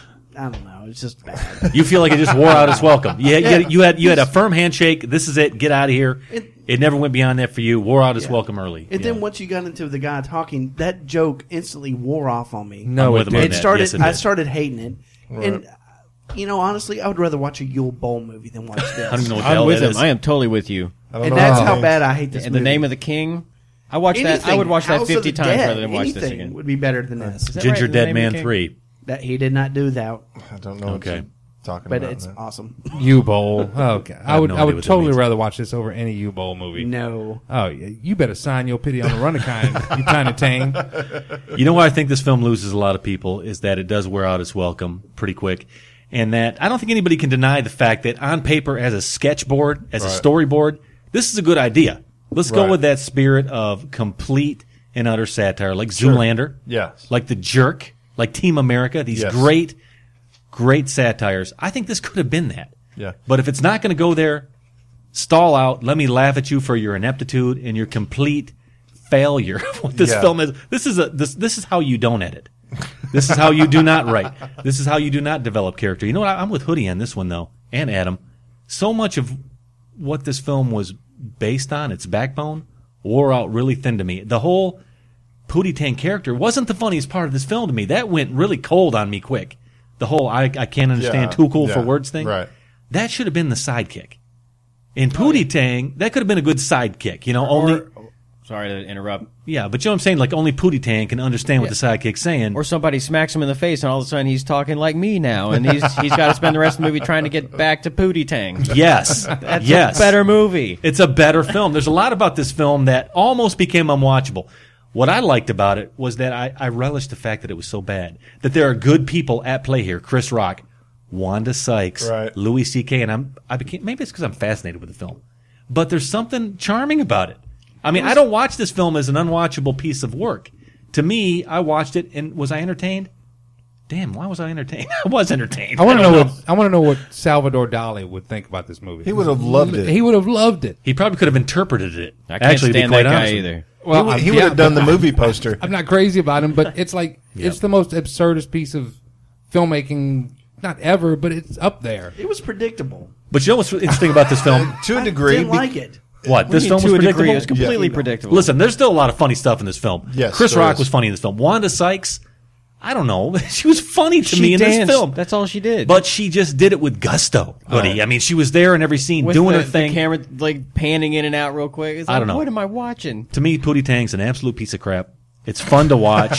I don't know, it's just bad. You feel like it just wore out its welcome. Yeah, you, Yeah. had, you had you had a firm handshake. This is it. Get out of here. It- It never went beyond that for you. Wore out its Yeah. welcome early. And Yeah. then once you got into the guy talking, that joke instantly wore off on me. No, I'm it with him on didn't. It that. started. Yes, it I did. started hating it, Right. and you know, honestly, I would rather watch a Yule Bowl movie than watch this. I don't even know what the I'm hell with that him. is. I am totally with you. I don't and know that's how how they- bad I hate this In movie. the Name of the King, I watched that. I Anything, would watch that House of fifty the times Dead, rather than watch this anything again. would be better than this. Is that Ginger right? The Dead Name of Man the King? three. That he did not do that, I don't know Okay. what you're talking but about. it's man. awesome. U Bowl. Okay, I have would. no I idea would what that totally means. rather watch this over any U Bowl movie. No, Oh, yeah, you better sign your pity on the run of kind. You tiny tang. You know why I think this film loses a lot of people is that it does wear out its welcome pretty quick. And that I don't think anybody can deny the fact that on paper, as a sketchboard, as a Right. storyboard, this is a good idea. Let's go Right. with that spirit of complete and utter satire, like Zoolander, Yes. like The Jerk, like Team America, these Yes. great, great satires. I think this could have been that. Yeah. But if it's not going to go there, stall out, let me laugh at you for your ineptitude and your complete failure of what this Yeah. film is. This is a this this is how you don't edit. This is how you do not write. This is how you do not develop character. You know what? I- I'm with Hoodie on this one though, and Adam. So much of what this film was based on, its backbone, wore out really thin to me. The whole Pootie Tang character wasn't the funniest part of this film to me. That went really cold on me quick. The whole I, I can't understand Yeah, too cool for yeah, words thing. right. That should have been the sidekick. In Pootie Tang, that could have been a good sidekick. You know, only Sorry to interrupt. yeah, but you know what I'm saying? Like only Pootie Tang can understand what the sidekick's saying. Or somebody smacks him in the face, and all of a sudden he's talking like me now, and he's he's got to spend the rest of the movie trying to get back to Pootie Tang. Yes, That's yes, a better movie. It's a better film. There's a lot about this film that almost became unwatchable. What I liked about it was that I, I relished the fact that it was so bad. That there are good people at play here. Chris Rock, Wanda Sykes, Right. Louis C K, and I'm I became maybe it's because I'm fascinated with the film, but there's something charming about it. I mean, I don't watch this film as an unwatchable piece of work. To me, I watched it and was I entertained? Damn, why was I entertained? I was entertained. I want to don't know, what I want to know what Salvador Dali would think about this movie. He would have loved it. He would have loved it. He probably could have interpreted it. I can't Actually, to be stand quite that guy honest with you. either. Well, he would, I'm- he would yeah, have done but the movie poster. I'm not crazy about him, but it's like Yeah. it's the most absurdist piece of filmmaking, not ever, but it's up there. it was predictable. But you know what's interesting about this film? to a I degree. didn't be- like it. What? This We film need was to a predictable? degree. It was completely Yeah. predictable. Listen, there's still a lot of funny stuff in this film. Yes, Chris there Rock is. was funny in this film. Wanda Sykes, I don't know. She was funny to She me in danced. this film. That's all she did. But she just did it with gusto, Hoodie. I mean, she was there in every scene With doing the, her thing. the camera like panning in and out real quick. It's I like, don't know. What am I watching? To me, Pootie Tang's an absolute piece of crap. It's fun to watch.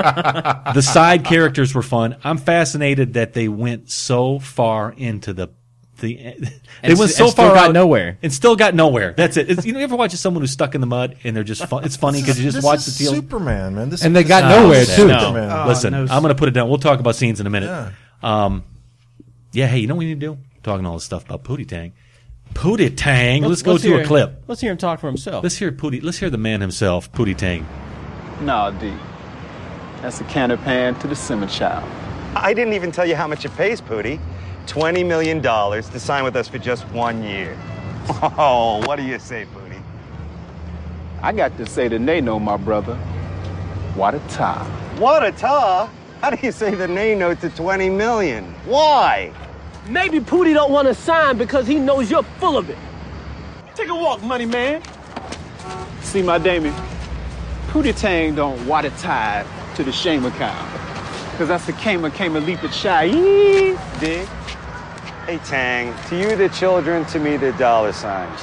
The side characters were fun. I'm fascinated that they went so far into the the they And went s- so and still far got out nowhere. and still got nowhere. That's it. It's, you know, you ever watch someone who's stuck in the mud and they're just fun, it's funny because you just This watch is the deal. Superman, man. This And they this got is nowhere, too. Superman. No. Oh, Listen, no. I'm going to put it down. We'll talk about scenes in a minute. Yeah. Um, yeah. Hey, you know what we need to do? Talking all this stuff about Pootie Tang. Pootie Tang. Let's, go to hear, a clip. Let's hear him talk for himself. Let's hear Pootie. Let's hear the man himself, Pootie Tang. Nah, D. That's a can of pan to the simmer child. I didn't even tell you how much it pays, Pootie. twenty million dollars to sign with us for just one year. Oh, what do you say, Pootie? I got to say the Nano, my brother. What a tie. What a tar! How do you say the name note to twenty million? Why? Maybe Pootie don't want to sign because he knows you're full of it. Take a walk, money man. See, my Damien, Pootie Tang don't water tie to the Shama cow. Because that's the Kama Kama Leap at Shy. Dig? Hey, Tang, to you the children, to me the dollar signs.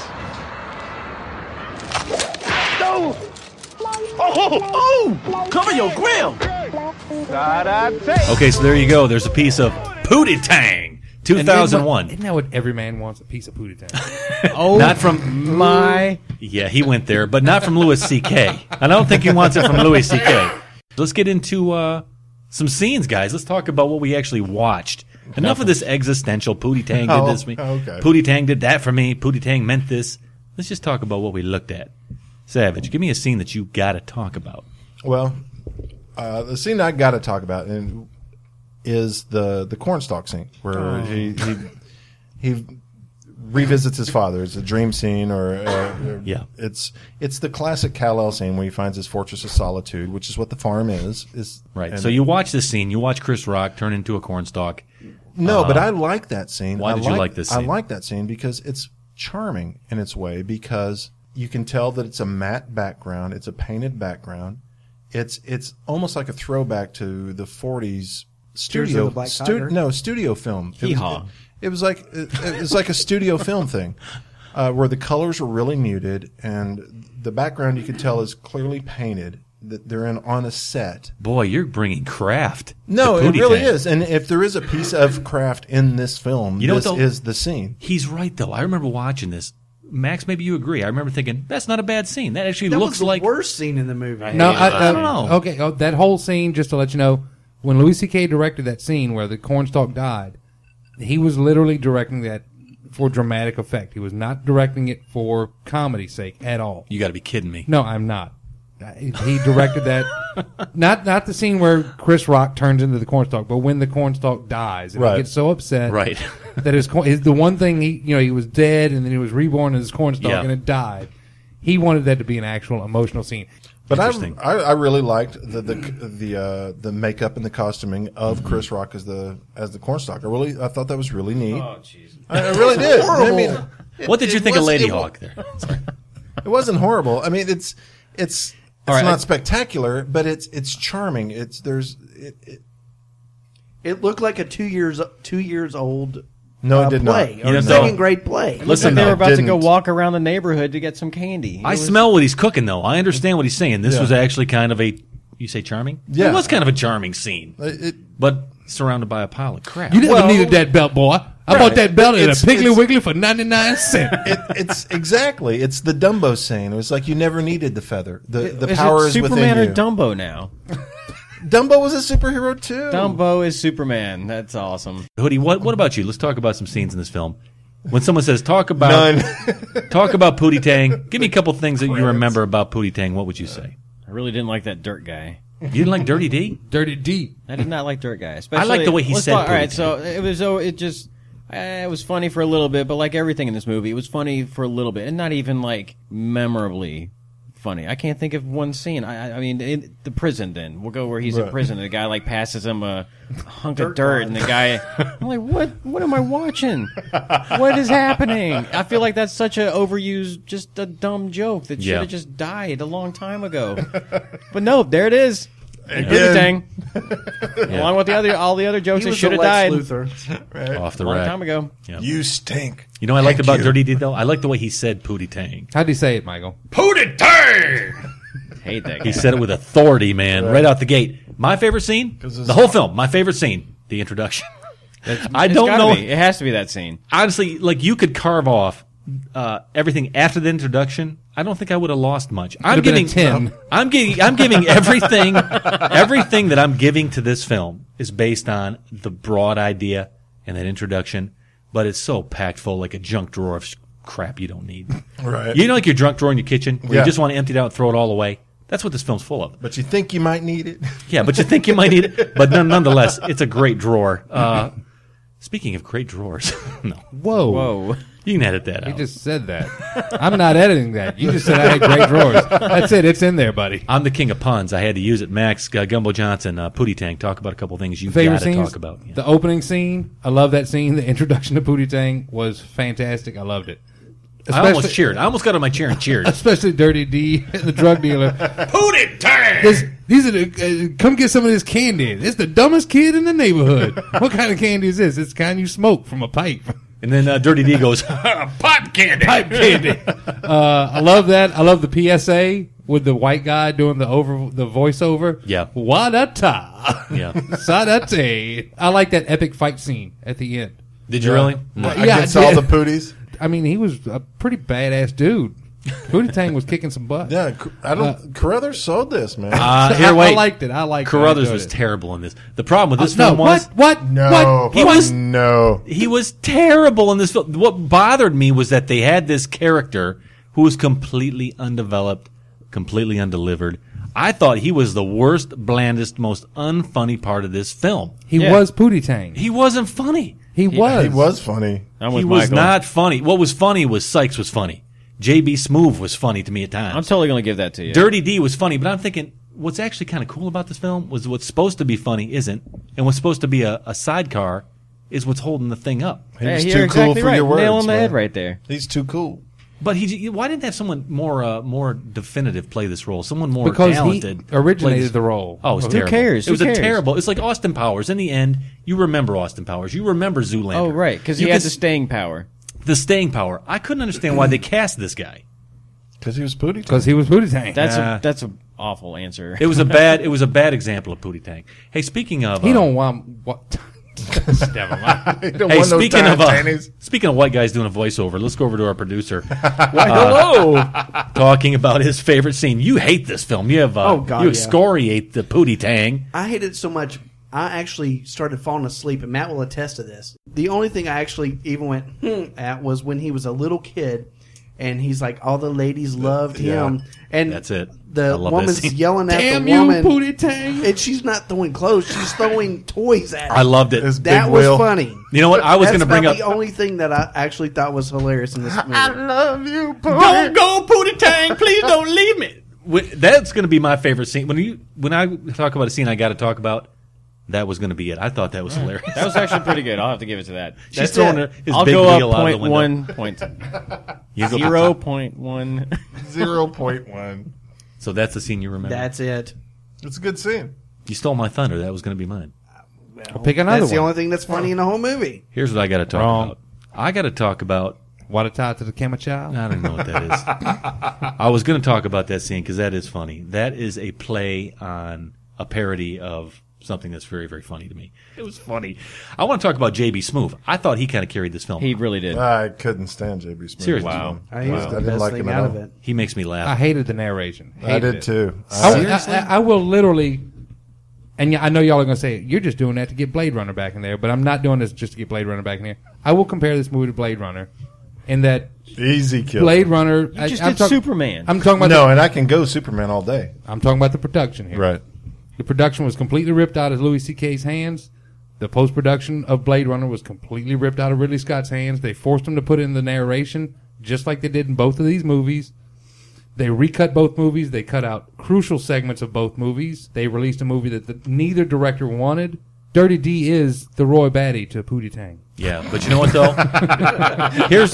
Oh! Oh! Oh! Cover your grill! Okay, so there you go. There's a piece of Pootie Tang, two thousand one. Isn't that what every man wants? A piece of Pootie Tang. oh, Not from my. Yeah, he went there, but not from Louis C K. I don't think he wants it from Louis C K. Let's get into uh, some scenes, guys. Let's talk about what we actually watched. Enough of this existential. Pootie Tang did this for me. Oh, okay. Pootie Tang did that for me. Pootie Tang meant this. Let's just talk about what we looked at. Savage, give me a scene that you got to talk about. Well, uh, the scene I got to talk about and is the the cornstalk scene where Oh. he, he he revisits his father. It's a dream scene, or uh, yeah, it's it's the classic Kal-El scene where he finds his fortress of solitude, which is what the farm is. Is Right. and- So you watch this scene. You watch Chris Rock turn into a cornstalk. No, Uh, but I like that scene. Why I did you like this I scene? like that scene because it's charming in its way, because you can tell that it's a matte background, it's a painted background. It's it's almost like a throwback to the forties Tears of studio the Black stu- Tiger? no studio film. It was, Hee-haw. it, it was like it, it was like a studio film thing. Uh, where the colors were really muted and the background you could tell is clearly painted, that they're in on a set. Boy, you're bringing craft. No, to it Pootie really Tang. is. And if there is a piece of craft in this film, You know this what, though? is the scene. He's right, though. I remember watching this. Max, maybe you agree. I remember thinking, that's not a bad scene. That actually That looks was the like... worst scene in the movie. No, I, I I, don't know. Okay, oh, that whole scene, just to let you know, when Louis C K directed that scene where the cornstalk died, he was literally directing that for dramatic effect. He was not directing it for comedy's sake at all. You got to be kidding me. No, I'm not. He he directed that, not not the scene where Chris Rock turns into the cornstalk, but when the cornstalk dies, and Right. he gets so upset, Right. that his, corn- his the one thing he you know he was dead and then he was reborn as cornstalk Yeah. and it died. He wanted that to be an actual emotional scene. But I, Interesting. I I really liked the the the uh, the makeup and the costuming of Chris Rock as the as the cornstalk. I really I thought that was really neat. Oh, jeez. I, I really did. I mean, it- What did you it think of was- Lady it wa- Hawk there? It wasn't horrible. I mean, it's it's it's All right, not I- spectacular, but it's it's charming. It's there's it, it It looked like a two years two years old No, it uh, did not. play, You or know, a though- second grade play. Listen, Listen, they though, were about to go didn't. walk around the neighborhood to get some candy. It I was- smell what he's cooking, though. I understand what he's saying. This Yeah. was actually kind of a... You say charming? Yeah. It was kind of a charming scene, it, it but surrounded by a pile of crap. You never Well- needed that belt, boy. I Right. bought that belt at a It's- Piggly it's- Wiggly for ninety-nine cents. it, it's exactly it's the Dumbo scene. It was like you never needed the feather. The the is power it is Superman within or you. Dumbo now? Dumbo was a superhero too. Dumbo is Superman. That's awesome. Hoodie, what, what about you? Let's talk about some scenes in this film. When someone says, talk about... None. Talk about Pootie Tang. Give me a couple things that you remember about Pootie Tang. What would you say? I really didn't like that dirt guy. You didn't like Dirty D? Dirty D. I did not like dirt guy. Especially, like the way he let's said talk- all right, Pootie so it was. Oh, it just. Uh, it was funny for a little bit, but like everything in this movie, it was funny for a little bit, and not even like memorably funny. I can't think of one scene. I, I I mean, in the prison. Then we'll go where he's in Right. prison, and the guy like passes him a hunk of dirt, and the guy. I'm like, what? What am I watching? What is happening? I feel like that's such a overused, just a dumb joke that should Yeah. have just died a long time ago. But no, there it is. Again. Everything. Along with the other, all the other jokes He that was should a have Lex died Luthor. Off the a long rack. time ago. Yeah. You stink. You know what I liked Thank about you. Dirty D, though? I liked the way he said Pootie Tang. How'd he say it, Michael? Pootie Tang! Hate that guy. He said it with authority, man, right, out the gate. My favorite scene? 'Cause it's- The whole film. My favorite scene. The introduction. I It's don't gotta know. be. It has to be that scene. Honestly, like you could carve off uh, everything after the introduction. I don't think I would have lost much. I'm Could've been a giving ten. I'm giving I'm giving everything everything that I'm giving to this film is based on the broad idea and that introduction, but it's so packed full like a junk drawer of sh- crap you don't need. Right. You know, like your junk drawer in your kitchen where Yeah. you just want to empty it out and throw it all away. That's what this film's full of. But you think you might need it. Yeah, but you think you might need it. But none, nonetheless, it's a great drawer. Uh, speaking of great drawers, no. Whoa. Whoa. You can edit that He out. just said that. I'm not editing that. You just said I had great drawers. That's it. It's in there, buddy. I'm the king of puns. I had to use it. Max, uh, Gumbo Johnson, uh, Pootie Tang, talk about a couple things you've Favorite got to scenes? talk about. Yeah. The opening scene. I love that scene. The introduction to Pootie Tang was fantastic. I loved it. I almost cheered. I almost got on my chair and cheered. Especially Dirty D, the drug dealer. Pootie Tang! This, these are the, uh, come get some of this candy. It's the dumbest kid in the neighborhood. What kind of candy is this? It's the kind you smoke from a pipe. And then uh, Dirty D goes, pipe candy. Pipe candy. uh, I love that. I love the P S A with the white guy doing the over the voiceover. Yeah. Wadata. Yeah. Sadate. I like that epic fight scene at the end. Did you really? Uh, Against I all did. the Pooties? I mean, he was a pretty badass dude. Pootie Tang was kicking some butt. Yeah, I don't. Carruthers sold this, man. Uh, here, I, wait. I liked it. I liked it. I Carruthers enjoyed was it. terrible in this. The problem with this Uh, film no, was... what? What? no, What? He was- no. He was terrible in this film. What bothered me was that they had this character who was completely undeveloped, completely undelivered. I thought he was the worst, blandest, most unfunny part of this film. He Yeah. was Pootie Tang. He wasn't funny. He was. He was funny. I'm with He was Michael. not funny. What was funny was Sykes was funny. J B Smoove was funny to me at times. I'm totally going to give that to you. Dirty D was funny, but I'm thinking what's actually kind of cool about this film was what's supposed to be funny isn't, and what's supposed to be a, a sidecar is what's holding the thing up. He Yeah, was you're too cool exactly for right. your words. Nail on the man. head right there. He's too cool. But he, why didn't they have someone more uh, more definitive play this role? Someone more Because talented. he originated play this- the role. Oh, it was Who terrible. cares? It Who was cares? a terrible. It's like Austin Powers. In the end, you remember Austin Powers. You remember Zoolander. Oh, right, because he You had could the s- staying power. the staying power. I couldn't understand why they cast this guy. Because he was Pootie. Because he was Pootie Tang. That's Nah. a that's an awful answer. It was a bad. It was a bad example of Pootie Tang. Hey, speaking of, he uh, don't want what? Never mind. He don't Hey, want no speaking time, of uh, Tannies. speaking of white guys doing a voiceover, let's go over to our producer. Why, hello. Talking about his favorite scene. You hate this film. You have uh, Oh, God, you yeah. excoriate the Pootie Tang. I hated it so much. I actually started falling asleep, and Matt will attest to this. The only thing I actually even went hmm at was when he was a little kid, and he's like, all the ladies loved yeah. him, and That's it. I The love that woman's scene. yelling at Damn the you, woman, Pootie Tang. and she's not throwing clothes; she's throwing toys at him. I loved it. His that big was wheel. funny. You know what? I was That's going to bring about up. the only thing that I actually thought was hilarious in this movie. love you, Pootie. Don't go, Pootie Tang. Please don't leave me. Wh- That's going to be my favorite scene. When you when I talk about a scene I got to talk about, that was going to be it. I thought that was hilarious. That was actually pretty good. I'll have to give it to that. She's That's throwing it. her, his I'll big go wheel up out of the point window. one point You go- zero point one. Zero point one. So that's the scene you remember. That's it. It's a good scene. You stole my thunder. That was going to be mine. Well, pick another That's the one. only thing that's funny in the whole movie. Here's what I got to talk Wrong. about. I got to talk about. What a tie to the camera child. I don't know what that is. I was going to talk about that scene because that is funny. That is a play on a parody of something that's very, very funny to me. It was funny. I want to talk about J B Smoove. I thought he kind of carried this film. He really did. I couldn't stand J B Smith. Seriously. Wow. I used I the didn't best like thing him at out of all. it. He makes me laugh. I hated the narration. I Hated did it. too. I, I, I, I, I will literally, and yeah, I know y'all are going to say, you're just doing that to get Blade Runner back in there, but I'm not doing this just to get Blade Runner back in here. I will compare this movie to Blade Runner in that easy kill. Blade Runner. You just I, I'm did talk- Superman. I'm talking about No, and I can go Superman all day. the, I'm talking about the production here. Right. The production was completely ripped out of Louis C K's hands. The post production of Blade Runner was completely ripped out of Ridley Scott's hands. They forced him to put in the narration, just like they did in both of these movies. They recut both movies. They cut out crucial segments of both movies. They released a movie that the, neither director wanted. Dirty D is the Roy Batty to Pootie Tang. Yeah, but you know what though? Here's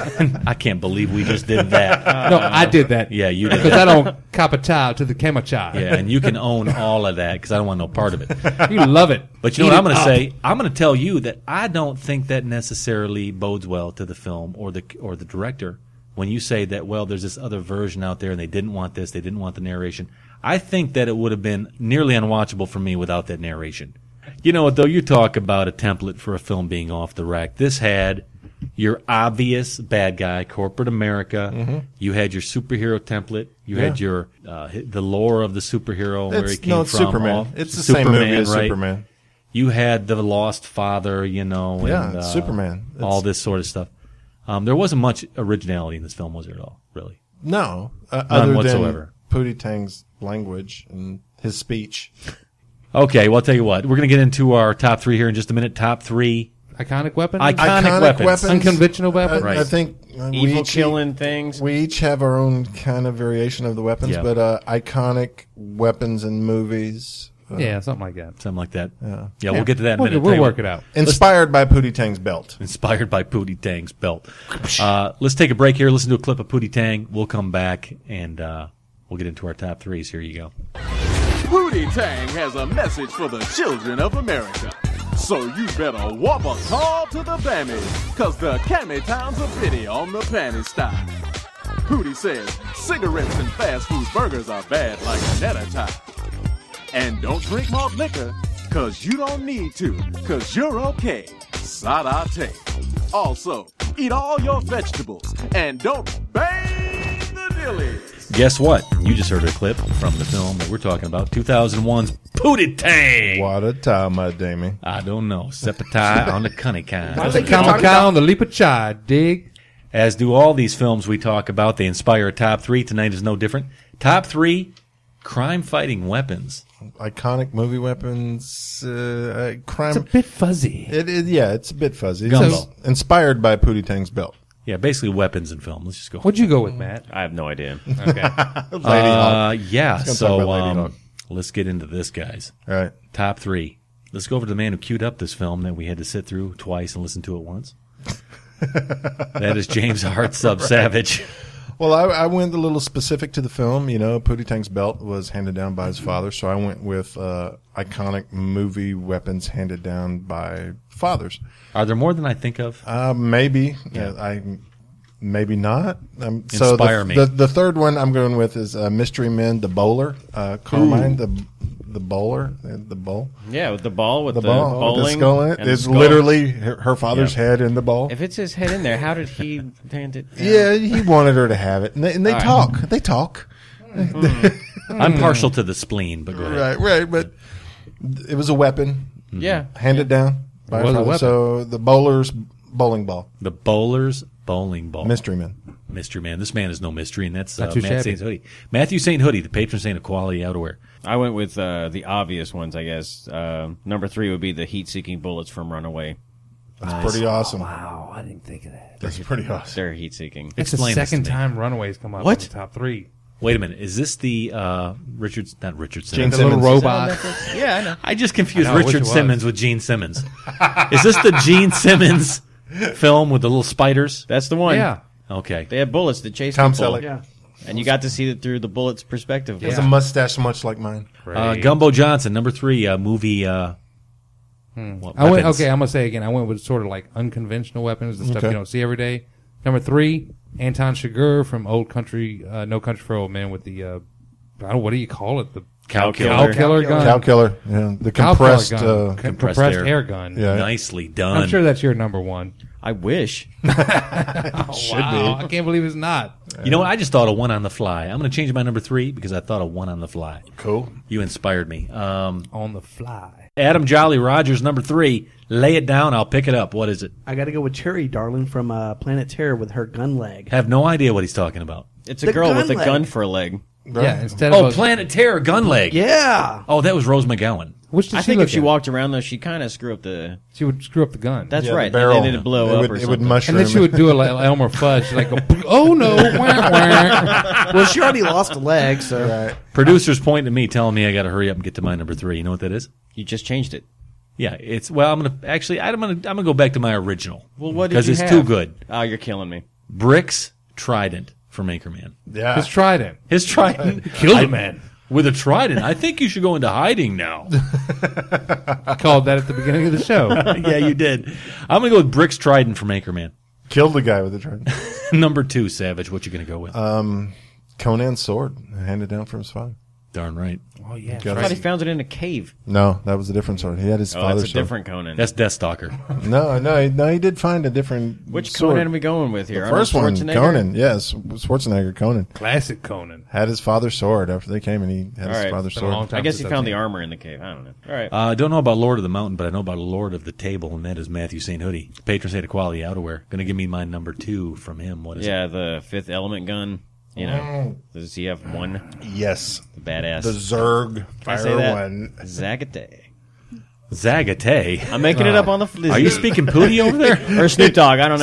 I can't believe we just did that. No, I did that. Yeah, you did Because that. I don't cop a tie to the Kemachai. Yeah, and you can own all of that because I don't want no part of it. You love it. But you know Eat what I'm it going to up. say? I'm going to tell you that I don't think that necessarily bodes well to the film or the or the director when you say that, well, there's this other version out there and they didn't want this, they didn't want the narration. I think that it would have been nearly unwatchable for me without that narration. You know what, though? You talk about a template for a film being off the rack. This had your obvious bad guy, corporate America. Mm-hmm. You had your superhero template. You Yeah. had your uh, the lore of the superhero, where It's- he came no, it's from. Superman. all- It's the same movie as right? Superman. You had the lost father, you know. Yeah, and, it's uh, Superman. all It's- this sort of stuff. Um, there wasn't much originality in this film, was there at all? Really? No, uh, None other whatsoever. than Pootie Tang's language and his speech. Okay, well, I'll tell you what. We're going to get into our top three here in just a minute. Top three. Iconic weapons? Iconic, weapons. Unconventional weapons? I, I think uh, we Evil each- killing things. We each have our own kind of variation of the weapons, Yeah. but uh, iconic weapons in movies. Uh, Yeah, something like that. Something like that. Yeah. Yeah, we'll get to that in a We'll- minute. we'll Tell you work what. it out. Inspired by Pootie Tang's belt. Inspired by Pootie Tang's belt. Uh, let's take a break here. Listen to a clip of Pootie Tang. We'll come back and uh, we'll get into our top threes. Here you go. Pootie Tang has a message for the children of America. So you better whop a call to the Bammies, cause the Cammy Town's a pity on the panty style. Pootie says cigarettes and fast food burgers are bad like an editor. And don't drink malt liquor, cause you don't need to, cause you're okay. Sadate. Also, eat all your vegetables and don't bang the dilly. Guess what? You just heard a clip from the film that we're talking about, two thousand one's Pootie Tang. What a time, my Damie. I don't know. Sepatai on the cunny kind. That's a Kamaka on the leap of chai, dig? As do all these films we talk about. They inspire a top three. Tonight is no different. Top three crime-fighting weapons. Iconic movie weapons. Uh, uh, crime. It's a bit fuzzy. It, it, yeah, it's a bit fuzzy. Gumbo. It's inspired by Pootie Tang's belt. Yeah, basically weapons in film. Let's just go. What'd you go with, Matt? I have no idea. Okay. Lady Uh, Hawk. yeah, Let's go talk so about Lady um, Hawk. let's get into this, guys. All right. Top three. Let's go over to the man who queued up this film that we had to sit through twice and listen to it once. That is James Hart, Sub Savage. Well, I, I went a little specific to the film. You know, Pootie Tang's belt was handed down by his father, so I went with uh, iconic movie weapons handed down by fathers. Are there more than I think of? Uh, maybe. Yeah. Uh, I maybe not. Um, so Inspire the, me. The, the third one I'm going with is uh, Mystery Men, the bowler, uh, Carmine, the the bowler, uh, the bowl. Yeah, with the ball, with The the, ball, with bowling. the skull in it. and the It's skull. literally her, her father's Yeah. head in the bowl. If it's his head in there, how did he hand it down? Yeah, he wanted her to have it, and they, and they All right. talk. They talk. I'm partial to the spleen, but go ahead. Right, right, but it was a weapon. Yeah. handed down by It was her a father. weapon. So the bowler's bowling ball, The bowler's bowling ball. Mystery Men. Mystery Man. This man is no mystery, and that's Not uh, too Matt shabby. Saint Hoodie. Matthew Saint Hoodie, the patron saint of quality outerwear. I went with uh, the obvious ones, I guess. Uh, number three would be the heat-seeking bullets from Runaway. That's pretty awesome. Wow, I didn't think of that. That's pretty awesome. They're heat-seeking. It's Explain the this to second me. time Runaways come up What? in the top three. Wait a minute. Is this the uh, Richard? Not Richard Gene Simmons. The little Simmons. robot. Yeah, I know. I just confused I know, I wish Richard it was. Simmons with Gene Simmons. Is this the Gene Simmons film with the little spiders? That's the one. Yeah. Okay. They had bullets that chased Tom people. Selleck. Yeah. And you got to see it through the bullet's perspective. He has Yeah. a mustache much like mine. Uh, Great. Gumbo Johnson, number three, uh, movie. Uh, what, I went, weapons. okay, I'm going to say again, I went with sort of like unconventional weapons, the stuff Okay. you don't see every day. Number three, Anton Chigurh from Old Country, uh, No Country for Old Men with the, uh, I don't know, what do you call it? The Cow Killer. cow killer gun. Cow killer. Yeah, the Cow compressed. killer gun. Uh, Co- compressed compressed air. air gun. Yeah. Nicely done. I'm sure that's your number one. I wish. Oh, wow. I can't believe it's not. You know what? I just thought of one on the fly. I'm going to change my number three because I thought of one on the fly. cool. You inspired me. Um, On the fly. Adam Jolly Rogers, number three. Lay it down. I'll pick it up. What is it? I got to go with Cherry Darling from uh, Planet Terror with her gun leg. Have no idea what he's talking about. It's a The girl gun with a leg. gun for a leg. Yeah, instead Oh, of a, Planet Terror, gun leg. Yeah. Oh, that was Rose McGowan. which did I she think look if she at? walked around, though, she'd kind of screw up the... She would screw up the gun. That's Yeah, the right. barrel. And then it'd blow it up would, or It something. would mushroom. and then she would do it like Elmer Fudd. She'd like, go, oh no. Wah, wah. Well, she already lost a leg, so. Right. Producers pointing to me, telling me I got to hurry up and get to my number three. You know what that is? You just changed it. Yeah, it's well. I'm gonna actually. I'm gonna. I'm gonna go back to my original. Well, what did Because you it's have? too good. Oh, you're killing me. Bricks Trident from Anchorman. Yeah. His trident. His trident Killed I- a man. with a trident. I think you should go into hiding now. I called that at the beginning of the show. Yeah, you did. I'm gonna go with Bricks Trident from Anchorman. Killed the guy with the trident. Number two, Savage. What you gonna go with? Um, Conan's sword handed down from his father. Darn right. Oh yeah, I thought he found it in a cave. No, that was a different sword. He had his Oh, father's that's a sword. different Conan. That's Deathstalker. No, no, he- no. He did find a different. Which sword. Conan are we going with here? The Arnold first one, Schwarzenegger? Conan. Yes, Schwarzenegger. Conan classic Conan had his father's sword after they came, and he had All his right. father's It's been a sword. long time I guess he found the armor in the cave. I don't know. All right. Uh, I don't know about Lord of the Mountain, but I know about Lord of the Table, and that is Matthew Saint Hoodie, patron saint of quality outerwear. Going to give me my number two from him. What is yeah, it? the Fifth Element gun. You know, does he have one? Yes, the badass, the Zerg Can I Fire say that? One. Zagate. Zagate. I'm making it up on the flizzy. Are you speaking Pootie over there? Or Snoop Dogg? I don't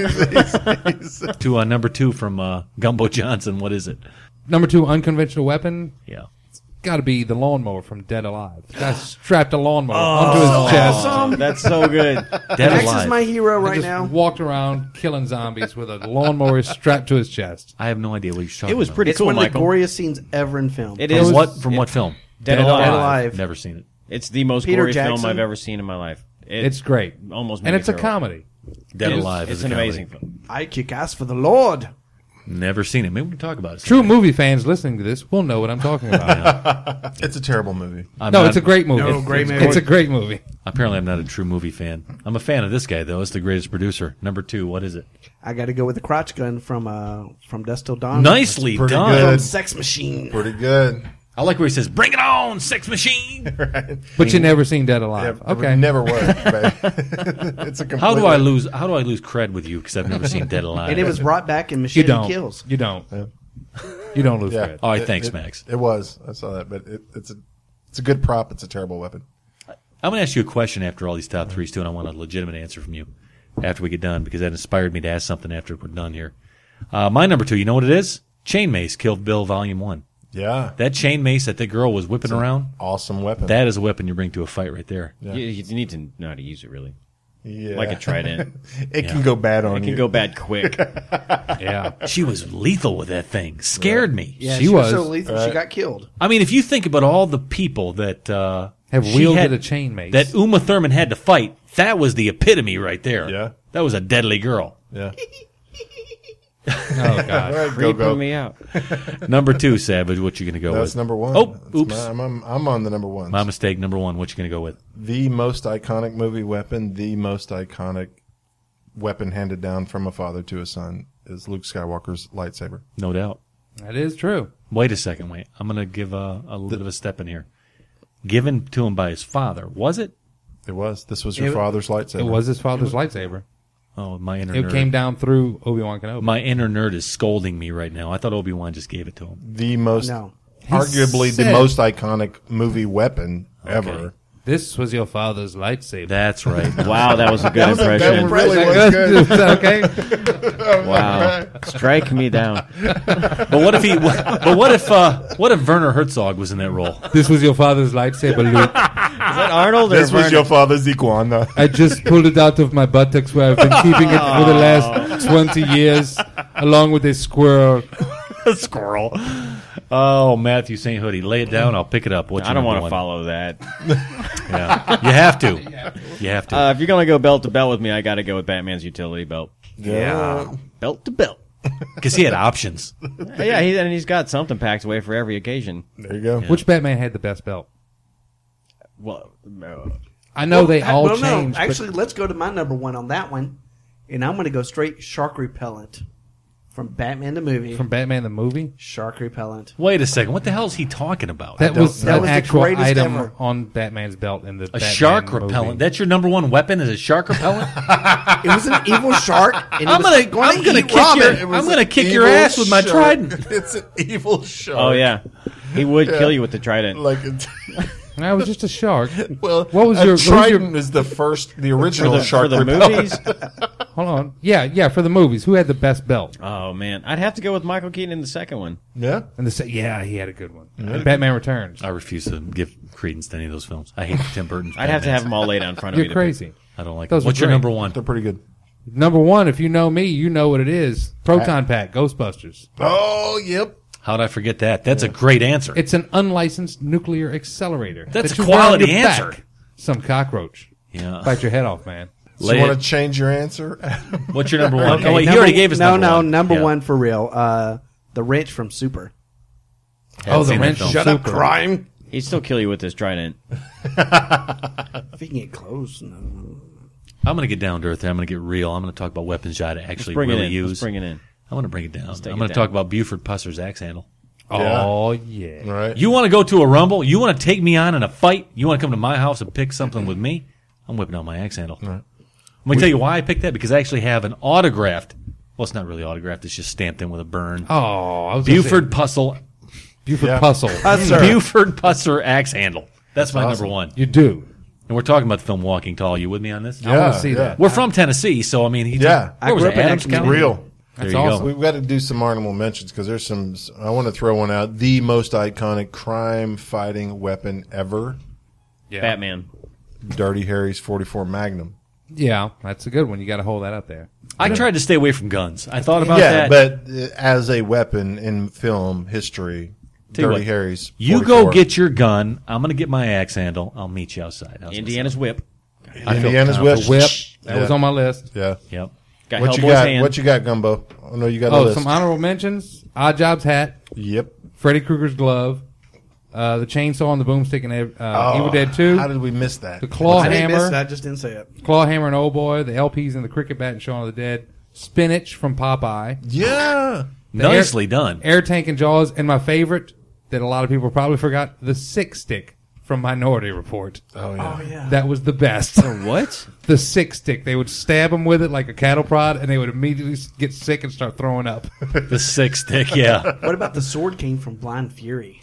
know. to uh, number two from uh, Gumbo Johnson. What is it? Number two, unconventional weapon. Yeah. It's got to be the lawnmower from Dead Alive. The guy strapped a lawnmower Oh, onto his chest. awesome. That's so good. Dead Max Alive. is my hero He right just now. walked around killing zombies with a lawnmower strapped to his chest. I have no idea what you're talking It was about. pretty It's cool, one of the Michael. goriest scenes ever in film. It From is. what? From It- what film? Dead, Dead Alive. Alive. Never seen it. It's the most Peter gory film Jackson. I've ever seen in my life. It It's great. Almost made And me it's a throw up. comedy. Dead It is- Alive It's is a an comedy. amazing film. I kick ass for the Lord. Never seen it. Maybe we can talk about it. True movie fans listening to this will know what I'm talking about. It's a terrible movie. I'm no, not- it's a great movie. No, great movie. It's a great movie. Apparently, I'm not a true movie fan. I'm a fan of this guy, though. It's the greatest producer. Number two, what is it? I got to go with the crotch gun from uh from Dust Till Dawn. Nicely pretty done. good. From Sex Machine. Pretty good. I like where he says, "Bring it on, Sex Machine." Right. But you never seen Dead Alive. Yeah, it would Okay. never work. But it's a completely, How do I lose? How do I lose cred with you? Because I've never seen Dead Alive. And it was brought back in You Machete don't. Kills. You don't. You don't lose Yeah. credit. All right, It- thanks, it- Max. It was. I saw that, but it, it's a it's a good prop. It's a terrible weapon. I'm going to ask you a question after all these top threes too, and I want a legitimate answer from you after we get done because that inspired me to ask something after we're done here. Uh, my number two, you know what it is? Chain Mace, Kill Bill Volume One. Yeah, That chain mace that the girl was whipping around. awesome weapon. That is a weapon you bring to a fight right there. Yeah. You, you need to know how to use it, really. yeah. Like a trident. it Yeah. can go bad on It you. can go bad quick. Yeah. She was lethal with that thing. Scared me. Yeah, She she, was. was. so lethal. She Right. got killed. I mean, if you think about all the people that uh, Have she wielded had- a chain mace. that Uma Thurman had to fight, that was the epitome right there. Yeah. That was a deadly girl. Yeah. Oh, God. All right, go Creeping go. me out. Number two, Savage, what you going to go That's with? number one. Oh, That's oops. my- I'm, I'm, I'm on the number one. My mistake. Number one, what you going to go with? The most iconic movie weapon, the most iconic weapon handed down from a father to a son is Luke Skywalker's lightsaber. No doubt. That is true. Wait a second. Wait. I'm going to give a, a little bit of a step in here. Given to him by his father. Was it? It was. This was your It- father's lightsaber. It was his father's lightsaber. Oh, my inner It nerd. came down through Obi-Wan Kenobi. My inner nerd is scolding me right now. I thought Obi-Wan just gave it to him. the most, No. arguably the said- most iconic movie weapon ever. Okay. This was your father's lightsaber. That's right. Wow, that was a good That was a- that impression. really Is was that good. Is that okay? Wow. Strike me down. But what if he? But what if? Uh, what if Werner Herzog was in that role? This was your father's lightsaber, Luke. Is that Arnold or This was Vernon? your father's iguana. I just pulled it out of my buttocks where I've been keeping it for the last twenty years, along with a squirrel. A squirrel. Oh, Matthew Saint Hoodie, lay it down. I'll pick it up. What's I your don't number want to one? follow that. Yeah, you have to. You have to. Uh, if you're going to go belt to belt with me, I got to go with Batman's utility belt. Yeah. Belt to belt. Because he had options. Yeah, he, and he's got something packed away for every occasion. There you go. Which Batman had the best belt? Well, uh, I know they I- all well, no, changed. but actually, let's go to my number one on that one, and I'm going to go straight shark repellent from Batman the movie. from Batman the movie, shark repellent. Wait a second. What the hell is he talking about? that was That an was the actual greatest item ever. on Batman's belt in the a Batman shark movie. repellent. That's your number one weapon? Is a shark repellent? It was an evil shark. And I'm it was gonna, going I'm gonna eat kick Robin. your, It was I'm gonna an kick your evil ass with my shark. trident. It's an evil shark. oh, yeah. He would kill you with the trident. Like a, That was just a shark. well, What was a your- what was trident your- is the first, the for original the, shark for the repellent. movies? Hold on. Yeah, yeah, for the movies. Who had the best belt? Oh, man. I'd have to go with Michael Keaton in the second one. Yeah. And the se- yeah, he had a good one. And Batman Returns. I refuse to give credence to any of those films. I hate Tim Burton's. I'd have to Batmans. have them all laid out in front of me. You're to crazy. I don't like Those them. What's are your great. number one? They're pretty good. Number one, if you know me, you know what it is. Proton Pack, Ghostbusters. Oh, yep. How'd I forget that? That's a great answer. It's an unlicensed nuclear accelerator. That's that a you wear on quality your back. answer. Some cockroach. Yeah. Bite your head off, man. So Lay you it. want to change your answer? What's your number one? Okay, oh, wait, he number- already gave us no, number no, one. number Yeah. one for real. Uh, the wrench from Super. Oh, the wrench. Shut up, crime. He'd still kill you with this trident. If he can get close, no. I'm going to get down to earth there. I'm going to get real. I'm going to talk about weapons I actually bring it really in. use. Let's bring it in. I want to bring it down. Let's take I'm it going to down. talk about Buford Pusser's axe handle. Yeah. Oh, yeah. Right. You want to go to a rumble? You want to take me on in a fight? You want to come to my house and pick something with me? I'm whipping out my axe handle. Right. Let me tell you why I picked that, because I actually have an autographed, well, it's not really autographed, it's just stamped in with a burn. Oh, I was gonna Buford say- Puzzle. Buford Yeah. Puzzle. Buford Pusser axe handle. That's, my awesome. number one. You do. And we're talking about the film Walking Tall. You with me on this? I want Yeah, to see yeah. that. We're from Tennessee, so I mean, he Yeah. where was grew it? up in Adams Exmouth. County? Real. There That's you awesome. go. We've got to do some honorable mentions because there's some. I want to throw one out. The most iconic crime fighting weapon ever: Yeah. Batman. Dirty Harry's forty-four Magnum. Yeah, that's a good one. You got to hold that up there. I tried to stay away from guns. I thought about yeah, that. but uh, as a weapon in film history, Tell you Dirty what, Harry's. You forty-four. go get your gun. I'm going to get my axe handle. I'll meet you outside. How's that Indiana's sound? whip. I feel Indiana's confident. whip. Whip. That Yeah. was on my list. Yeah. Yep. Got What you Hellboy's got? hand. What you got, Gumbo? I know you got a Oh, list. some honorable mentions. Odd Job's hat. Yep. Freddy Krueger's glove. Uh, the chainsaw and the boomstick in uh, Oh, Evil Dead two. How did we miss that? The claw I didn't miss hammer. it. I just didn't say it. Claw hammer and Old Boy. The L Ps and the cricket bat in Shaun of the Dead. Spinach from Popeye. Yeah. The Nicely air, done. Air tank and Jaws. And my favorite that a lot of people probably forgot, the six stick from Minority Report. Oh yeah. Oh, yeah. That was the best. What? The six stick. They would stab them with it like a cattle prod, and they would immediately get sick and start throwing up. The six stick, yeah. What about the Sword King from Blind Fury?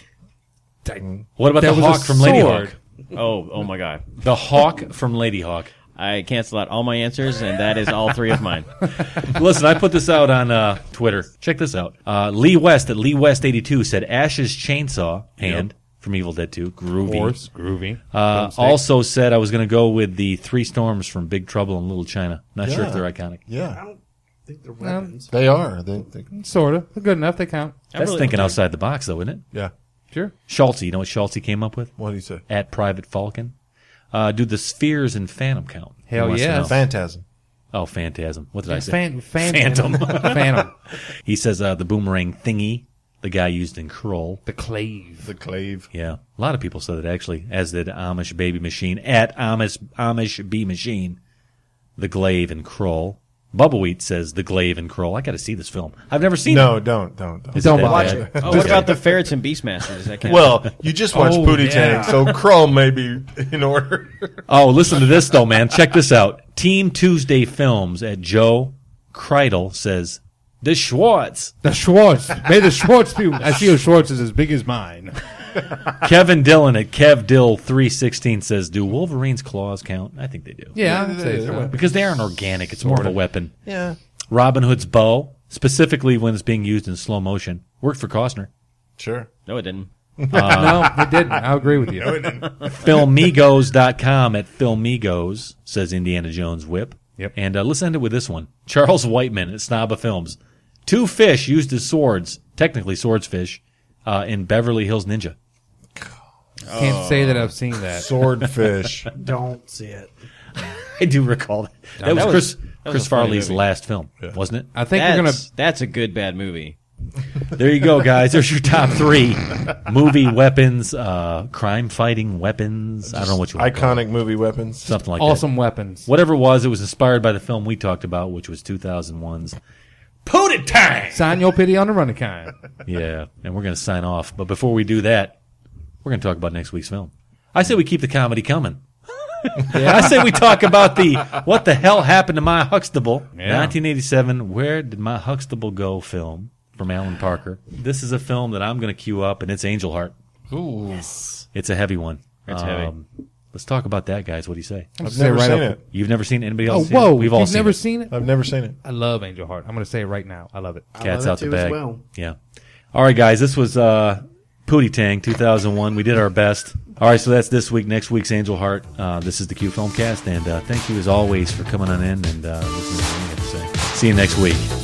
What about That the was a hawk from Lady sword. Hawk? Oh, oh my God. The hawk from Lady Hawk. I cancel out all my answers, and that is all three of mine. Listen, I put this out on uh, Twitter. Check this out. Uh, Lee West at Lee West eighty-two said Ash's chainsaw hand from Evil Dead two. Groovy. Horse, groovy. Uh, Boomstick. also said I was going to go with the Three Storms from Big Trouble in Little China. Not sure Yeah. if they're iconic. I Yeah. don't think they're weapons. They are. They, they, Sort of. They're good enough. They count. That's really- thinking outside the box, though, isn't it? yeah. Sure. Schultze, you know what Schultze came up with? What do you say? At Private Falcon. Uh, do the spheres in Phantom count? He Hell wants to yes. know. Phantasm. Oh, Phantasm. What did I say? Fan, phantom. Phantom. Phantom. He says uh, the boomerang thingy, the guy used in Krull. The clave. The clave. Yeah, a lot of people said it actually, as did Amish Baby Machine at Amish Amish B Machine, the glaive and Krull. Bubbleweed says the glaive and Krull. I got to see this film. I've never seen No, it. don't, don't, don't. Is Don't it that watch bad? it. Oh, what about the ferrets and Beastmasters? Does that count? Well, you just watched Oh, Pootie yeah. Tang, so Krull may be in order. Oh, listen to this though, man. Check this out. Team Tuesday Films at Joe Kreidel says the Schwartz. The Schwartz. May the Schwartz be. I see a Schwartz is as big as mine. Kevin Dillon at Kev Dill three sixteen says, do Wolverine's claws count? I think they do. Yeah, Yeah, I'd say they- so. Because they aren't organic. It's more of a weapon. Yeah. Robin Hood's bow, specifically when it's being used in slow motion, worked for Costner. Sure. No, it didn't. no, it didn't. I agree with you. Filmigos dot com at Filmigos says Indiana Jones whip. Yep. And uh, let's end it with this one. Charles Whiteman at Snobba Films. Two fish used as swords, technically swords fish, uh, in Beverly Hills Ninja. Can't say that I've seen that. Swordfish. Don't see it. I do recall that. That was That was- Chris, that was Chris a funny Farley's movie. last film, wasn't it? I think that's, we're gonna. That's a good bad movie. There you go, guys. There's your top three movie weapons, uh, crime fighting weapons. I don't know what you want to call it. Iconic movie weapons. Something like that. Awesome weapons. Whatever it was, it was inspired by the film we talked about, which was two thousand one's Pootie Tang. Sign your pity on the running kind. Yeah, and we're going to sign off. But before we do that, we're going to talk about next week's film. I say we keep the comedy coming. I say we talk about the what the hell happened to my Huxtable, Yeah. nineteen eighty-seven. Where did my Huxtable go? Film from Alan Parker. This is a film that I'm going to queue up, and it's Angel Heart. Ooh. It's a heavy one. It's heavy. Let's talk about that, guys. What do you say? I'm I've gonna say never right seen up- it. You've never seen it? Anybody Oh, else? seen whoa! it? We've all You've seen never it. seen it? I've never seen it. I love Angel Heart. I'm going to say it right now. I love it. I Cats love out it the too as bag. well. Yeah. All right, guys. This was uh, Pootie Tang two thousand one. We did our best. All right, so that's this week. Next week's Angel Heart. Uh, this is the Q Filmcast, and uh, thank you as always for coming on in and uh, listening to what we have to say. See you next week.